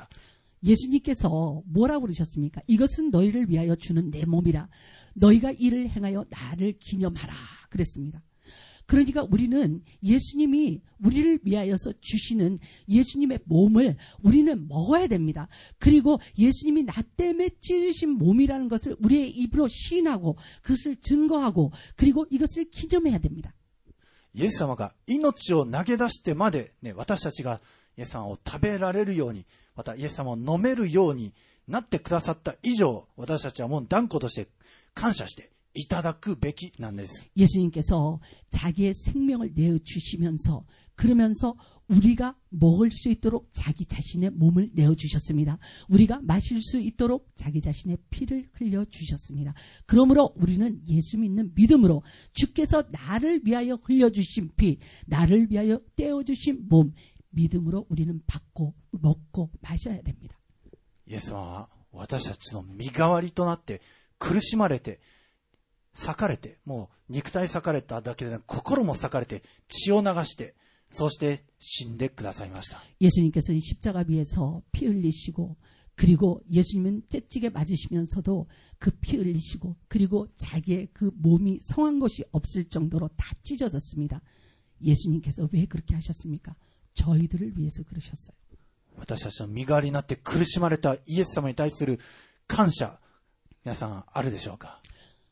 예수님께서 뭐라고 그러셨습니까? 이것은 너희를 위하여 주는 내 몸이라. 너희가 이를 행하여 나를 기념하라. 그랬습니다. 그러니까 우리는 예수님이 우리를 위하여서 주시는 예수님의 몸을 우리는 먹어야 됩니다. 그리고 예수님이 나 때문에 찢으신 몸이라는 것을 우리의 입으로 시인하고 그것을 증거하고 그리고 이것을 기념해야 됩니다. イエス様が命を投げ出してまで、ね、私たちがイエス様を食べられるように、またイエス様を飲めるようになってくださった以上、私たちはもう断固として感謝していただくべきなんです。 예수님께서 자기의 생명을 내어주시면서 그러면서 우리가 먹을 수 있도록 자기 자신의 몸을 내어주셨습니다. 우리가 마실 수 있도록 자기 자신의 피를 흘려주셨습니다. 그러므로 우리는 예수 믿는 믿음으로 주께서 나를 위하여 흘려주신 피, 나를 위하여 떼어주신 몸, 믿음으로 우리는 받고 먹고 마셔야 됩니다. イエス様は私たちの身代わりとなって苦しまれて裂かれて、もう肉体裂かれただけでなく心も裂かれて血を流して、そして死んでくださいました。 예수님께서는 십자가 위에서 피 흘리시고 그리고 예수님은 째찌게 맞으시면서도 그 피 흘리시고 그리고 자기의 그 몸이 성한 것이 없을 정도로 다 찢어졌습니다. 예수님께서 왜 그렇게 하셨습니까? 저희들을 위해서 그러셨어요. 私たちの身代わりになって苦しまれたイエス様に対する感謝、皆さんあるでしょうか？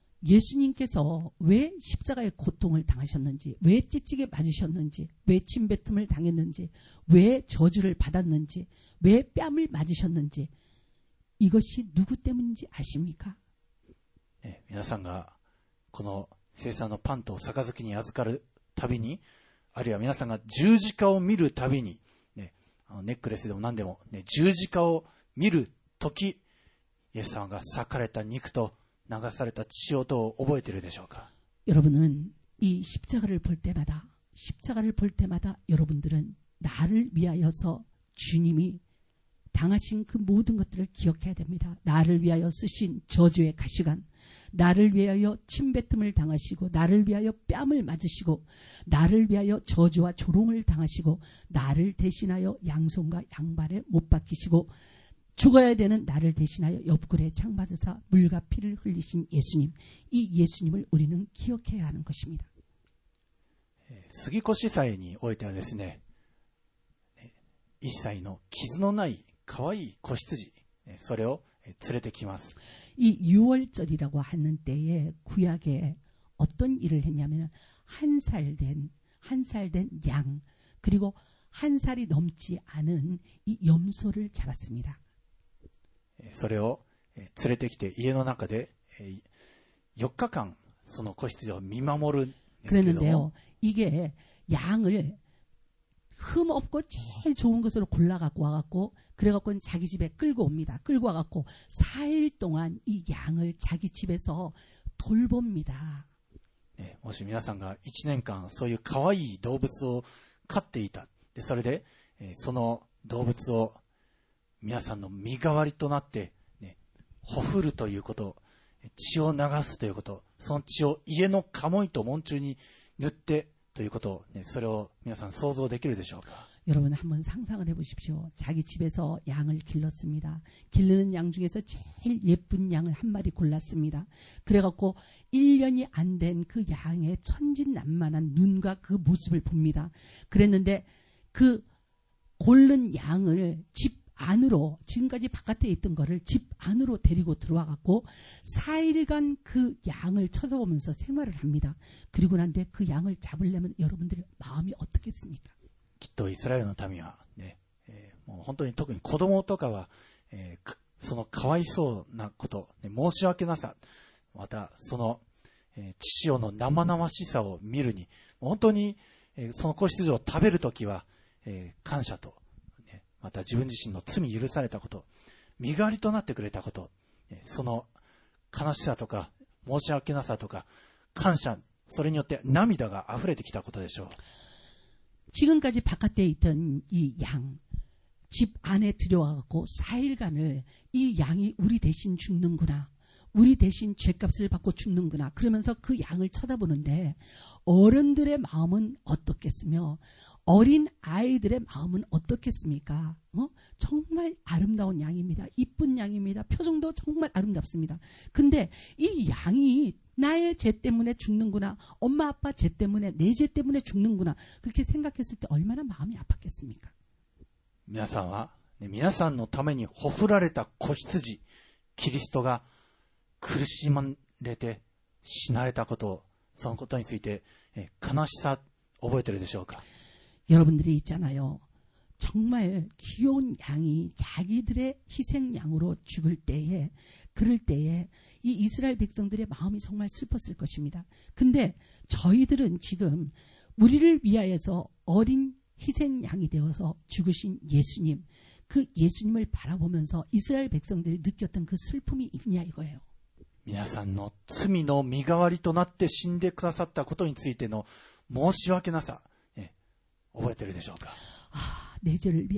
예수님께서 왜 십자가의 고통을 당하셨는지, 왜 찢지게 맞으셨는지, 왜 침뱉음을 당했는지, 왜 저주를 받았는지, 왜 뺨을 맞으셨는지, 이것이 누구 때문인지 아십니까? 皆さんがこの聖餐のパンと杯に預かるたびに、あるいは皆さんが十字架を見るたびに、ネックレスでも何でも、十字架を見るとき、イエス様が裂かれた肉と流された血潮を覚えているでしょうか？ 여러분은 이 십자가를 볼 때마다 여러분들은 나를 위하여서 주님이 당하신 그 모든 것들을 기억해야 됩니다. 나를 위하여 쓰신 저주의 가시관, 나를 위하여 침뱉음을 당하시고, 나를 위하여 뺨을 맞으시고, 나를 위하여 저주와 조롱을 당하시고, 나를 대신하여 양손과 양발에 못 박히시고, 죽어야 되는 나를 대신하여 옆구리에 창 받으사 물과 피를 흘리신 예수님, 이 예수님을 우리는 기억해야 하는 것입니다. 杉越祭においてはですね、一切の傷のない可愛い子羊、それを連れてきます。 이 6월절이라고 하는 때에 구약에 어떤 일을 했냐면 한 살 된 양, 그리고 1살이 넘지 않은 이 염소를 잡았습니다. それを連れてきて家の中で4日間その子羊を見守るんですけれども 그랬는데요. 이게 양을 흠없고 제일 좋은 것으로 골라갖고 와갖고 그래갖고 자기 집에 끌고 옵니다. 끌고 와갖고 4일 동안 이 양을 자기 집에서 돌봅니다. もし皆さんが1年間そういう可愛い動物を飼っていた。でそれでその動物を皆さんの身代わりとなって、ほふるということ、血を流すということ、その血を家の鴨居と門柱に塗ってということを、それを皆さん想像できるでしょうか。 여러분 한번 상상을 해보십시오. 자기 집에서 양을 길렀습니다. 기르는 양 중에서 제일 예쁜 양을 한 마리 골랐습니다. 그래갖고 1년이 안 된 그 양의 천진난만한 눈과 그 모습을 봅니다. 그랬는데 그 고른 양을 집 안으로 지금까지 바깥에 있던 거를 집 안으로 데리고 들어와갖고 4일간 그 양을 쳐다보면서 생활을 합니다. 그리고 난 뒤에 그 양을 잡으려면 여러분들의 마음이 어떻겠습니까? きっとイスラエルの民は、もう本当に特に子供とかは、そのかわいそうなこと、申し訳なさ、またその、血潮の生々しさを見るに、本当に、その子羊を食べるときは、感謝と、また自分自身の罪許されたこと、身代わりとなってくれたこと、その悲しさとか申し訳なさとか感謝、それによって涙が溢れてきたことでしょう。 지금까지 바깥에 있던 이 양, 집 안에 들여와갖고 4일간을 이 양이 우리 대신 죽는구나. 우리 대신 죗값을 받고 죽는구나. 그러면서 그 양을 쳐다보는데 어른들의 마음은 어떻겠으며 어린 아이들의 마음은 어떻겠습니까? 정말 아름다운 양입니다. 이쁜 양입니다. 표정도 정말 아름답습니다. 근데 이 양이 나의 죄 때문에 죽는구나. 엄마 아빠 죄 때문에 내 죄 때문에 죽는구나. 그렇게 생각했을 때 얼마나 마음이 아팠겠습니까? 皆さんは、皆さんのためにほふられた子羊、キリストが苦しまれて死なれたこと、そのことについて悲しさ覚えてるでしょうか? 여러분들이 있잖아요. 정말 귀여운 양이 자기들의 희생양으로 죽을 때에 그럴 때에 이 이스라엘 백성들의 마음이 정말 슬펐을 것입니다. 근데 저희들은 지금 우리를 위하여서 어린 희생양이 되어서 죽으신 예수님, 그 예수님을 바라보면서 이스라엘 백성들이 느꼈던 그 슬픔이 있냐 이거예요. 皆さんの罪の身代わりとなって死んでくださったことについての申し訳なさ、覚えてるでしょうか? 내 죄를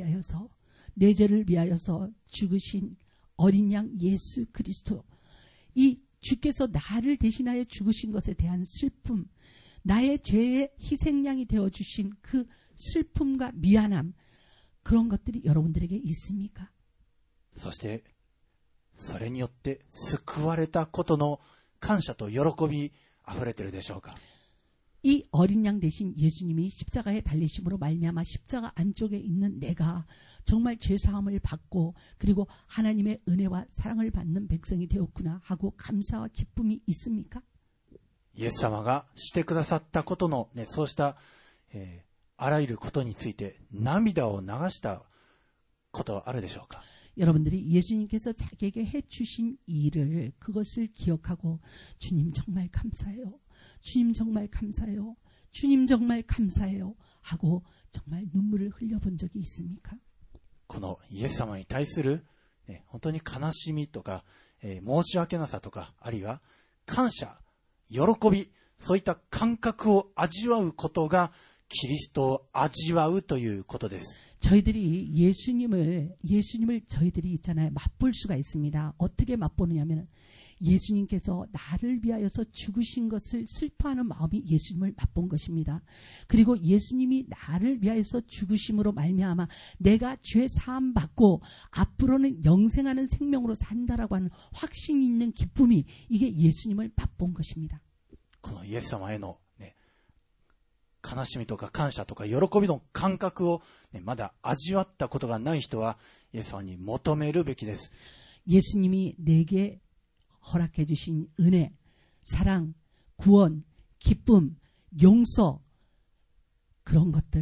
위하여서 죽으신 어린 양 예수 그리스도, 이 주께서 나를 대신하여 죽으신 것에 대한 슬픔, 나의 죄의 희생양이 되어주신 그 슬픔과 미안함, 그런 것들이 여러분들에게 있습니까? そしてそれによって救われたことの感謝と喜びあふれてるでしょうか? 이 어린 양 대신 예수님이 십자가에 달리심으로 말미암아 십자가 안쪽에 있는 내가 정말 죄사함을 받고 그리고 하나님의 은혜와 사랑을 받는 백성이 되었구나 하고 감사와 기쁨이 있습니까? イエス様がしてくださったことの、そうした、あらゆることについて涙を流したことはあるでしょうか? 여러분들이 예수님께서 자기에게 해주신 일을 그것을 기억하고 주님 정말 감사해요. 주님 정말 감사해요. 주님 정말 감사해요. 하고 정말 눈물을 흘려본 적이 있습니까? このイエス様に対する、本当に悲しみとか、申し訳なさとか、あるいは感謝、喜び、そういった感覚を味わうことがキリストを味わうということです。 저희들이 예수님을 저희들이 있잖아요. 맛볼 수가 있습니다. 어떻게 맛보느냐면 예수님께서 나를 위하여서 죽으신 것을 슬퍼하는 마음이 예수님을 맛본 것입니다. 그리고 예수님이 나를 위하여서 죽으심으로 말미암아 내가 죄 사함 받고 앞으로는 영생하는 생명으로 산다라고 하는 확신이 있는 기쁨이 이게 예수님을 맛본 것입니다. このイエス様への悲しみとか感謝とか喜びの感覚を、まだ味わったことがない人はイエス様に求めるべきです。 예수님이 내게 허락해 주신 은혜, 사랑, 구원, 기쁨, 용서, 그런 것들,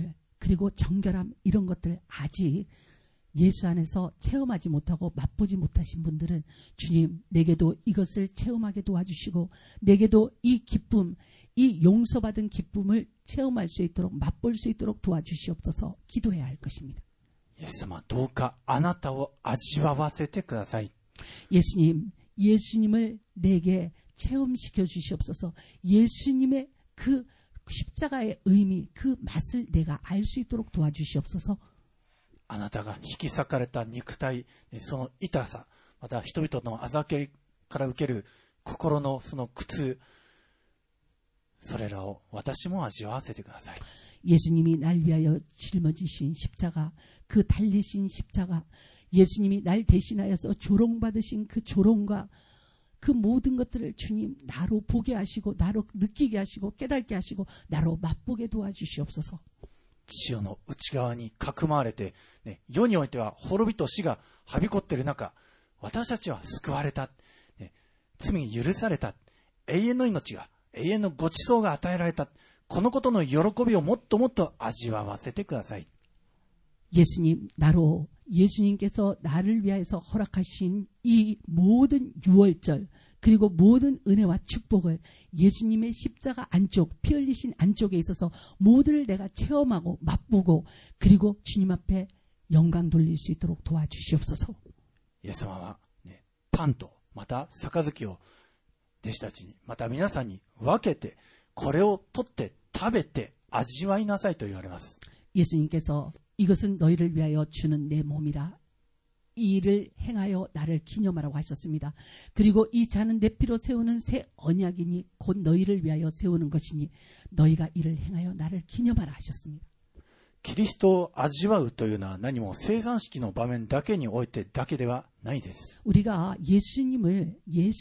그리고 정결함 이런 것들 아직 예수 안에서 체험하지 못하고 맛보지 못하신 분들은 주님 내게도 이것을 체험하게 도와주시고 내게도 이 기쁨, 이 용서받은 기쁨을 체험할 수 있도록 맛볼 수 있도록 도와주시옵소서 기도해야 할 것입니다. イエス様、どうかあなたを味わわせてください。 예수님, 예수님을 내게 체험시켜 주시옵소서. 예수님의 그 십자가의 의미, 그 맛을 내가 알 수 있도록 도와주시옵소서. あなたが引き裂かれた肉体、その痛さ、また人々のあざけりから受ける心のその苦痛、それらを私も味わわせてください。 예수님이 날 위하여 짊어지신 십자가, 그 달리신 십자가, 예수님이 날 대신하여서 조롱받으신 그 조롱과 그 모든 것들을 주님 나로 보게 하시고 나로 느끼게 하시고 깨닫게 하시고 나로 맛보게 도와주시옵소서. 血の内側にかくまわれて、ね、世においては滅びと死がはびこっている中、私たちは救われた、ね、罪に許された、永遠の命が、永遠のご馳走が与えられた、このことの喜びをもっともっと味わわせてください。 예수님, 나로 예수님께서 나를 위하여서 허락하신 이 모든 유월절 그리고 모든 은혜와 축복을 예수님의 십자가 안쪽, 피 흘리신 안쪽에 있어서 모두를 내가 체험하고 맛보고 그리고 주님 앞에 영광 돌릴 수 있도록 도와주시옵소서. イエス様は、ね、パンとまた杯を弟子たちにまた皆さんに分けてこれを取って食べて味わいなさいと言われます。 예수님께서 이것은 너희를 위하여 주는 내 몸이라 이 일을 행하여 나를 기념하라고 하셨습니다. 그리고 이 잔은 내 피로 세우는 새 언약이니 곧 너희를 위하여 세우는 것이니 너희가 이를 행하여 나를 기념하라 하셨습니다. キリストを味わうというのは何も生産式の場面だけにおいてだけではないです。 우리가 예수님을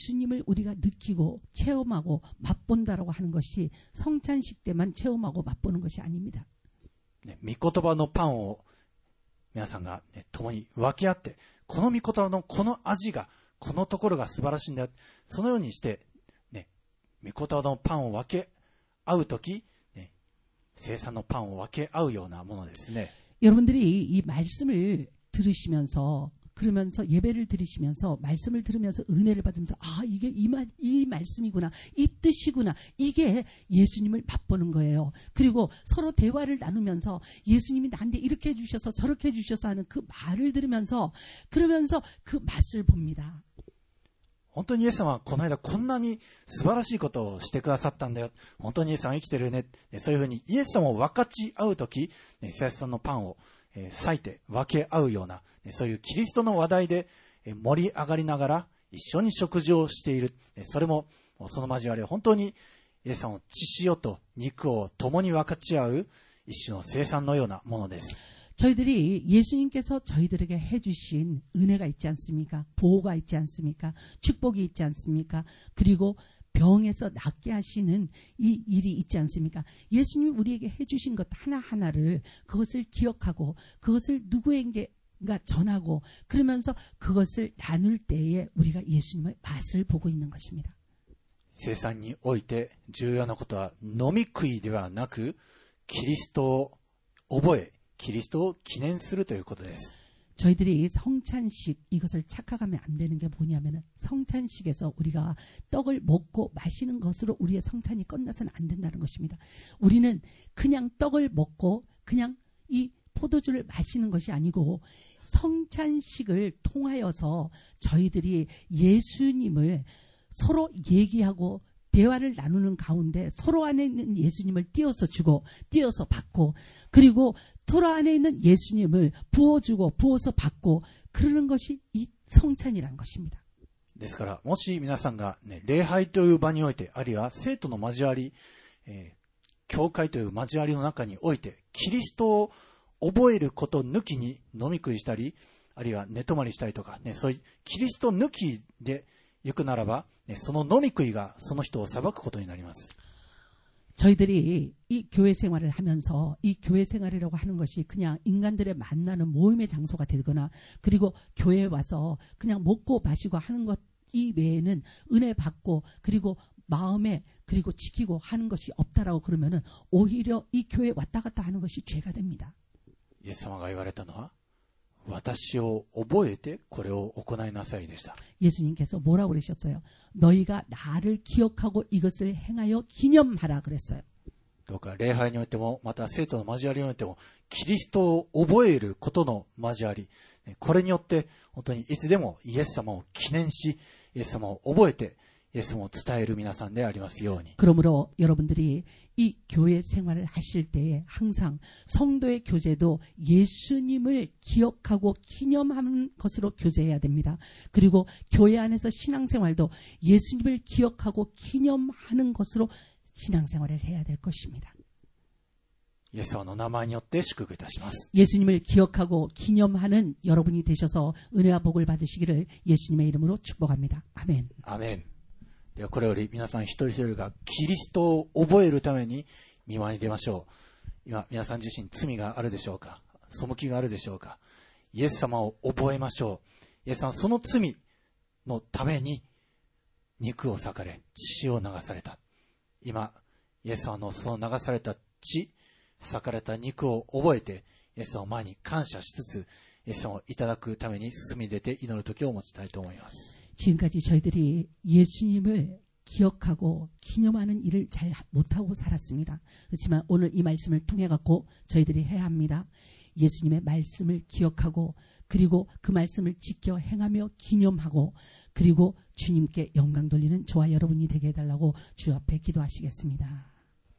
우리가 느끼고 체험하고 맛본다라고 하는 것이 성찬식 때만 체험하고 맛보는 것이 아닙니다. ね、御言葉のパンを皆さんが、ね、共に分け合って、この御言葉のこの味が、このところが素晴らしいんだ。そのようにして、ね、御言葉のパンを分け合うとき、ね、生産のパンを分け合うようなものですね。 여러분들이 이 말씀을 들으시면서 그러면서 예배를 드리시면서 말씀을 들으면서 은혜를 받으면서 아 이게 이 말씀이구나 이 뜻이구나 이게 예수님을 맛보는 거예요. 그리고 서로 대화를 나누면서 예수님이 나한테 이렇게 해주셔서 저렇게 해주셔서 하는 그 말을 들으면서 그러면서 그 맛을 봅니다. 本当にイエス様はこの間こんなに素晴らしいことをしてくださったんだよ。本当にイエス様は生きてるね。そういうふうにイエス様を分かち合うとき、久しさんのパンを裂いて分け合うような、そういうキリストの話題で盛り上がりながら一緒に食事をしている。それもその交わりは本当にイエス様の血潮と肉を共に分かち合う一種の生産のようなものです。 저희들이 예수님께서 저희들에게 해주신 은혜가 있지 않습니까? 보호가 있지 않습니까? 축복이 있지 않습니까? 그리고 병에서 낫게 하시는 이 일이 있지 않습니까? 예수님이 우리에게 해주신 것 하나하나를 그것을 기억하고 그것을 누구에게가 전하고 그러면서 그것을 나눌 때에 우리가 예수님의 맛을 보고 있는 것입니다. 生産において重要なことは飲み食いではなくキリストを覚えキリストを記念するということです。 저희들이 성찬식 이것을 착각하면 안 되는 게 뭐냐면은 성찬식에서 우리가 떡을 먹고 마시는 것으로 우리의 성찬이 끝나서는 안 된다는 것입니다. 우리는 그냥 떡을 먹고 그냥 이 포도주를 마시는 것이 아니고 성찬식을 통하여서 저희들이 예수님을 서로 얘기하고 대화를 나누는 가운데 서로 안에 있는 예수님을 띄워서 주고 띄워서 받고 그리고 서로 안에 있는 예수님을 부어주고 부어서 받고 그러는 것이 이 성찬이라는 것입니다. ですからもし皆さんが、ね、礼拝という場においてあるいは生徒の交わり、教会という交わりの中においてキリストを覚えること抜きに飲み食いしたりあるいは寝泊まりしたりとか、ね、そういうキリスト抜きで行くならば、ね、その飲み食いがその人を裁くことになります。 저희들이 이 교회 생활을 하면서 이 교회 생활이라고 하는 것이 그냥 인간들의 만나는 모임의 장소가 되거나 그리고 교회에 와서 그냥 먹고 마시고 하는 것 이외에는 은혜 받고 그리고 마음에 그리고 지키고 하는 것이 없다라고 그러면은 오히려 이 교회에 왔다 갔다 하는 것이 죄가 됩니다. イエス様が言われたのは、私を覚えてこれを行いなさいでした。 예수님께서 뭐라고 그러셨어요? 너희가 나를 기억하고 이것을 행하여 기념하라 그랬어요. どうか礼拝においても、また生徒の交わりにおいても、キリストを覚えることの交わり、これによって本当にいつでもイエス様を記念し、イエス様を覚えて、イエス様を伝える皆さんでありますように。 그러므로 여러분들이 이 교회 생활을 하실 때에 항상 성도의 교제도 예수님을 기억하고 기념하는 것으로 교제해야 됩니다. 그리고 교회 안에서 신앙생활도 예수님을 기억하고 기념하는 것으로 신앙생활을 해야 될 것입니다. イエス様の名前によって祝福いたします。 예수님을 기억하고 기념하는 여러분이 되셔서 은혜와 복을 받으시기를 예수님의 이름으로 축복합니다. 아멘. アメン。ではこれより皆さん一人一人がキリストを覚えるために御前に出ましょう。今皆さん自身罪があるでしょうか、背きがあるでしょうか。イエス様を覚えましょう。イエス様はその罪のために肉を裂かれ血を流された。今イエス様のその流された血、裂かれた肉を覚えてイエス様を前に感謝しつつ、イエス様をいただくために進み出て祈る時を持ちたいと思います。 지금까지 저희들이 예수님을 기억하고 기념하는 일을 잘 못하고 살았습니다. 그렇지만 오늘 이 말씀을 통해 갖고 저희들이 해야 합니다. 예수님의 말씀을 기억하고 그리고 그 말씀을 지켜 행하며 기념하고 그리고 주님께 영광 돌리는 저와 여러분이 되게 해달라고 주 앞에 기도하시겠습니다.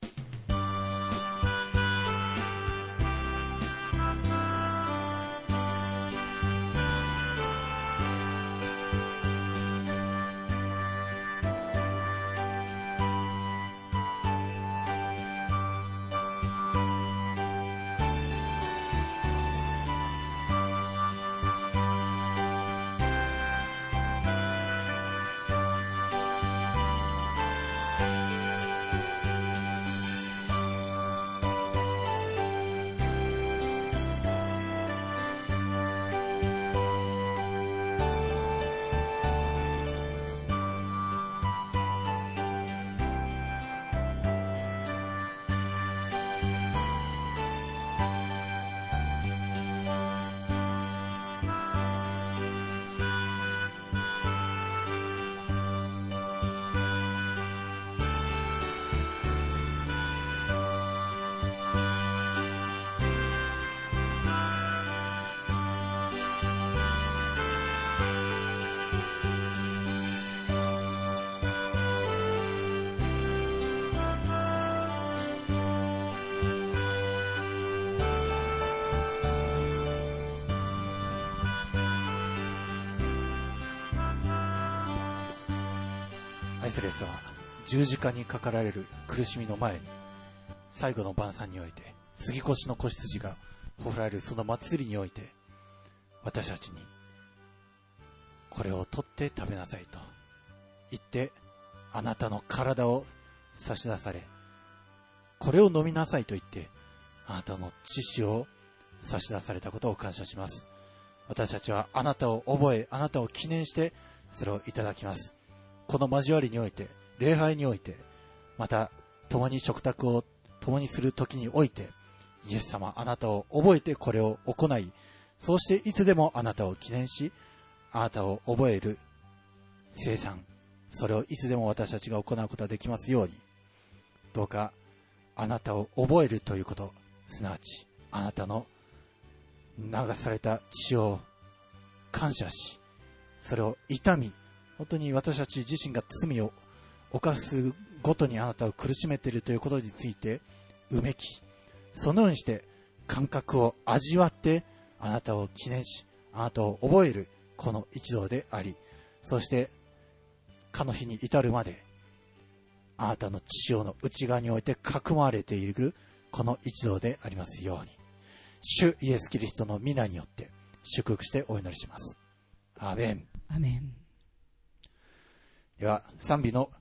愛するイエスは十字架にかかられる苦しみの前に、最後の晩餐において杉越の子羊がほふられるその祭りにおいて、私たちにこれを取って食べなさいと言って、あなたの体を差し出され、これを飲みなさいと言ってあなたの血潮を差し出されたことを感謝します。私たちはあなたを覚え、あなたを記念してそれをいただきます。この交わりにおいて、礼拝において、また共に食卓を共にする時において、イエス様あなたを覚えてこれを行い、そうしていつでもあなたを記念し、あなたを覚える生産、それをいつでも私たちが行うことができますように、どうかあなたを覚えるということ、すなわちあなたの流された血を感謝し、それを痛み、本当に私たち自身が罪を犯すごとにあなたを苦しめているということについてうめき、そのようにして感覚を味わってあなたを記念し、あなたを覚えるこの一同であり、そしてかの日に至るまであなたの血潮の内側においてかくまわれているこの一同でありますように、主イエスキリストの皆によって祝福してお祈りします。アーメン。 アーメン。 では賛美の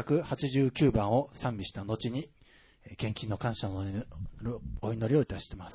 489番を賛美した後に献金の感謝のお祈りをいたしています。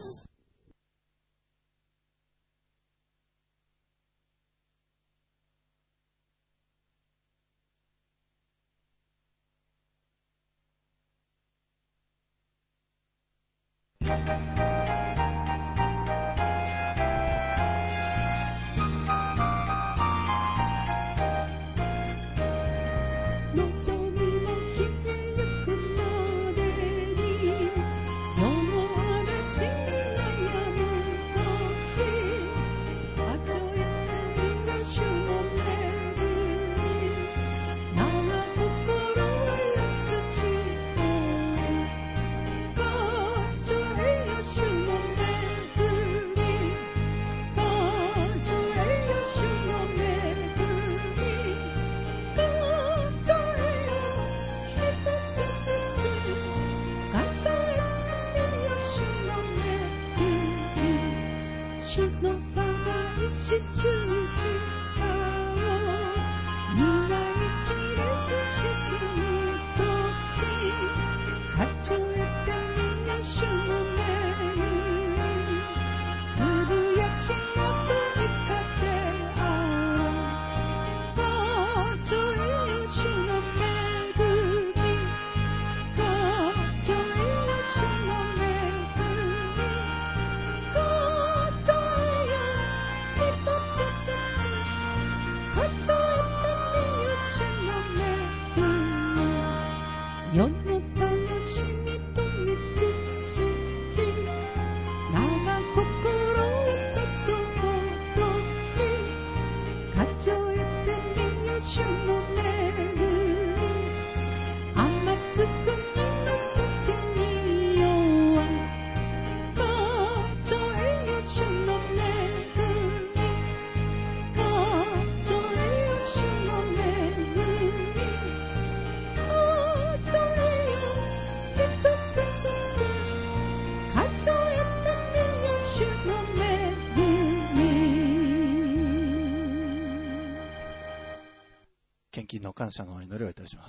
献金の感謝のお祈りをいたします。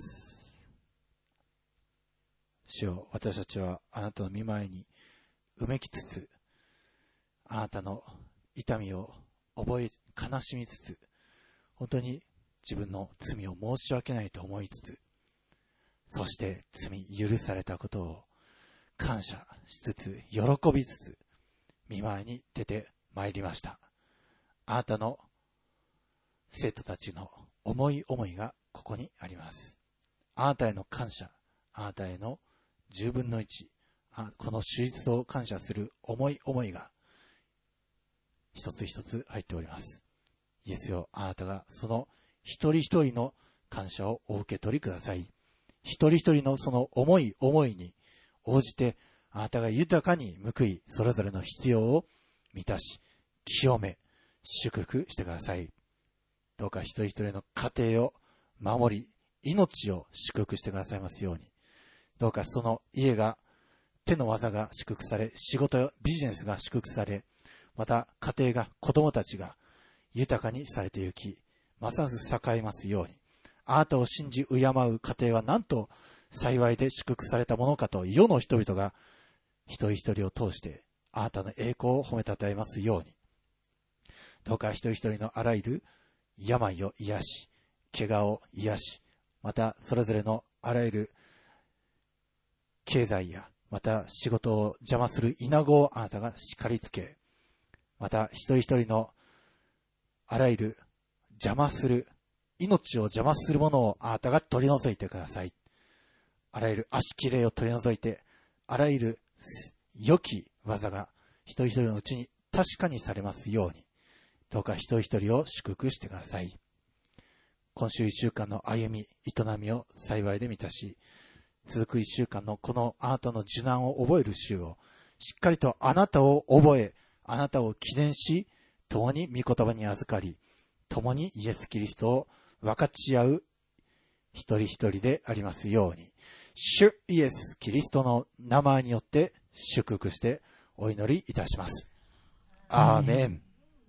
主よ、私たちはあなたの御前にうめきつつ、あなたの痛みを覚え、悲しみつつ、本当に自分の罪を申し訳ないと思いつつ、そして罪許されたことを感謝しつつ、喜びつつ、御前に出てまいりました。あなたの生徒たちの思い思いがここにあります。あなたへの感謝、あなたへの10分の1、この手術を感謝する思い思いが一つ一つ入っております。イエスよ、あなたがその一人一人の感謝をお受け取りください。一人一人のその思い思いに応じて、あなたが豊かに報い、それぞれの必要を満たし、清め、祝福してください。どうか一人一人の家庭を守り、命を祝福してくださいますように。どうかその家が、手の技が祝福され、仕事、ビジネスが祝福され、また家庭が、子供たちが豊かにされてゆき、ますます栄えますように。あなたを信じ敬う家庭はなんと幸いで祝福されたものかと、世の人々が一人一人を通してあなたの栄光を褒めたたえますように。どうか一人一人のあらゆる病を癒し、怪我を癒し、またそれぞれのあらゆる経済やまた仕事を邪魔する稲子をあなたが叱りつけ、また一人一人のあらゆる邪魔する、命を邪魔するものをあなたが取り除いてください。あらゆる悪しき霊を取り除いて、あらゆる良き技が一人一人のうちに確かにされますように、どうか一人一人を祝福してください。今週1週間の歩み、営みを幸いで満たし、続く1週間のこのあなたの受難を覚える週を、しっかりとあなたを覚え、あなたを記念し、共に御言葉に預かり、共にイエス・キリストを分かち合う一人一人でありますように、主イエス・キリストの名前によって祝福してお祈りいたします。アーメン。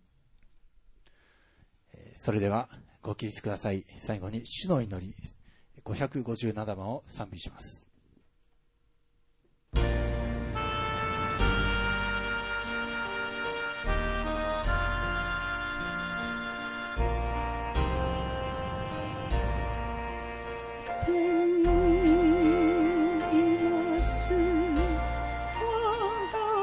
それではご起立ください。最後に主の祈り557番を賛美します。 我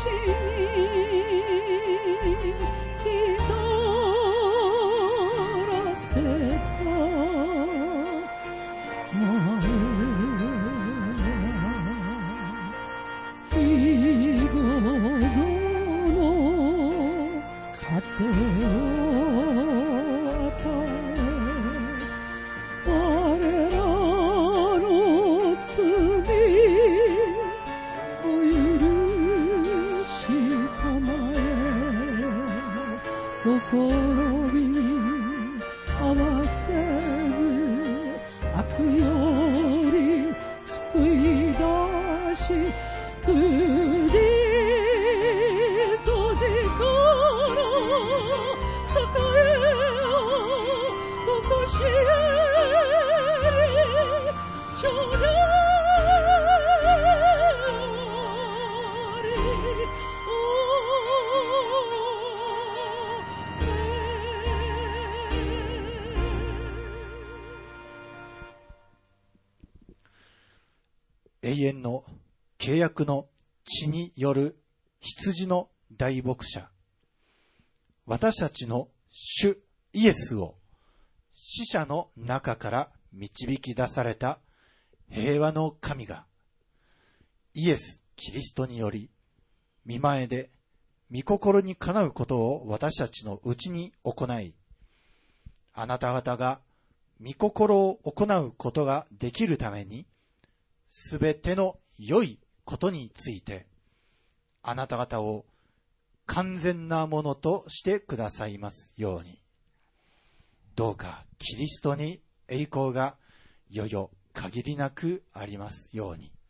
永遠の契約の血による羊の大牧者、私たちの主イエスを死者の中から導き出された平和の神が、イエス・キリストにより御前で御心にかなうことを私たちのうちに行い、あなた方が御心を行うことができるために、すべての良いことについてあなた方を完全なものとしてくださいますように。どうかキリストに栄光がよよ限りなくありますように。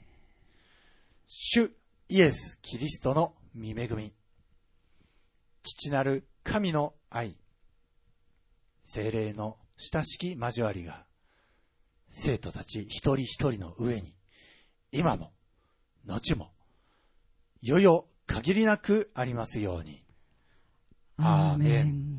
主イエス・キリストの御恵み、父なる神の愛、聖霊の親しき交わりが生徒たち一人一人の上に今も後もよよ限りなくありますように。アーメン。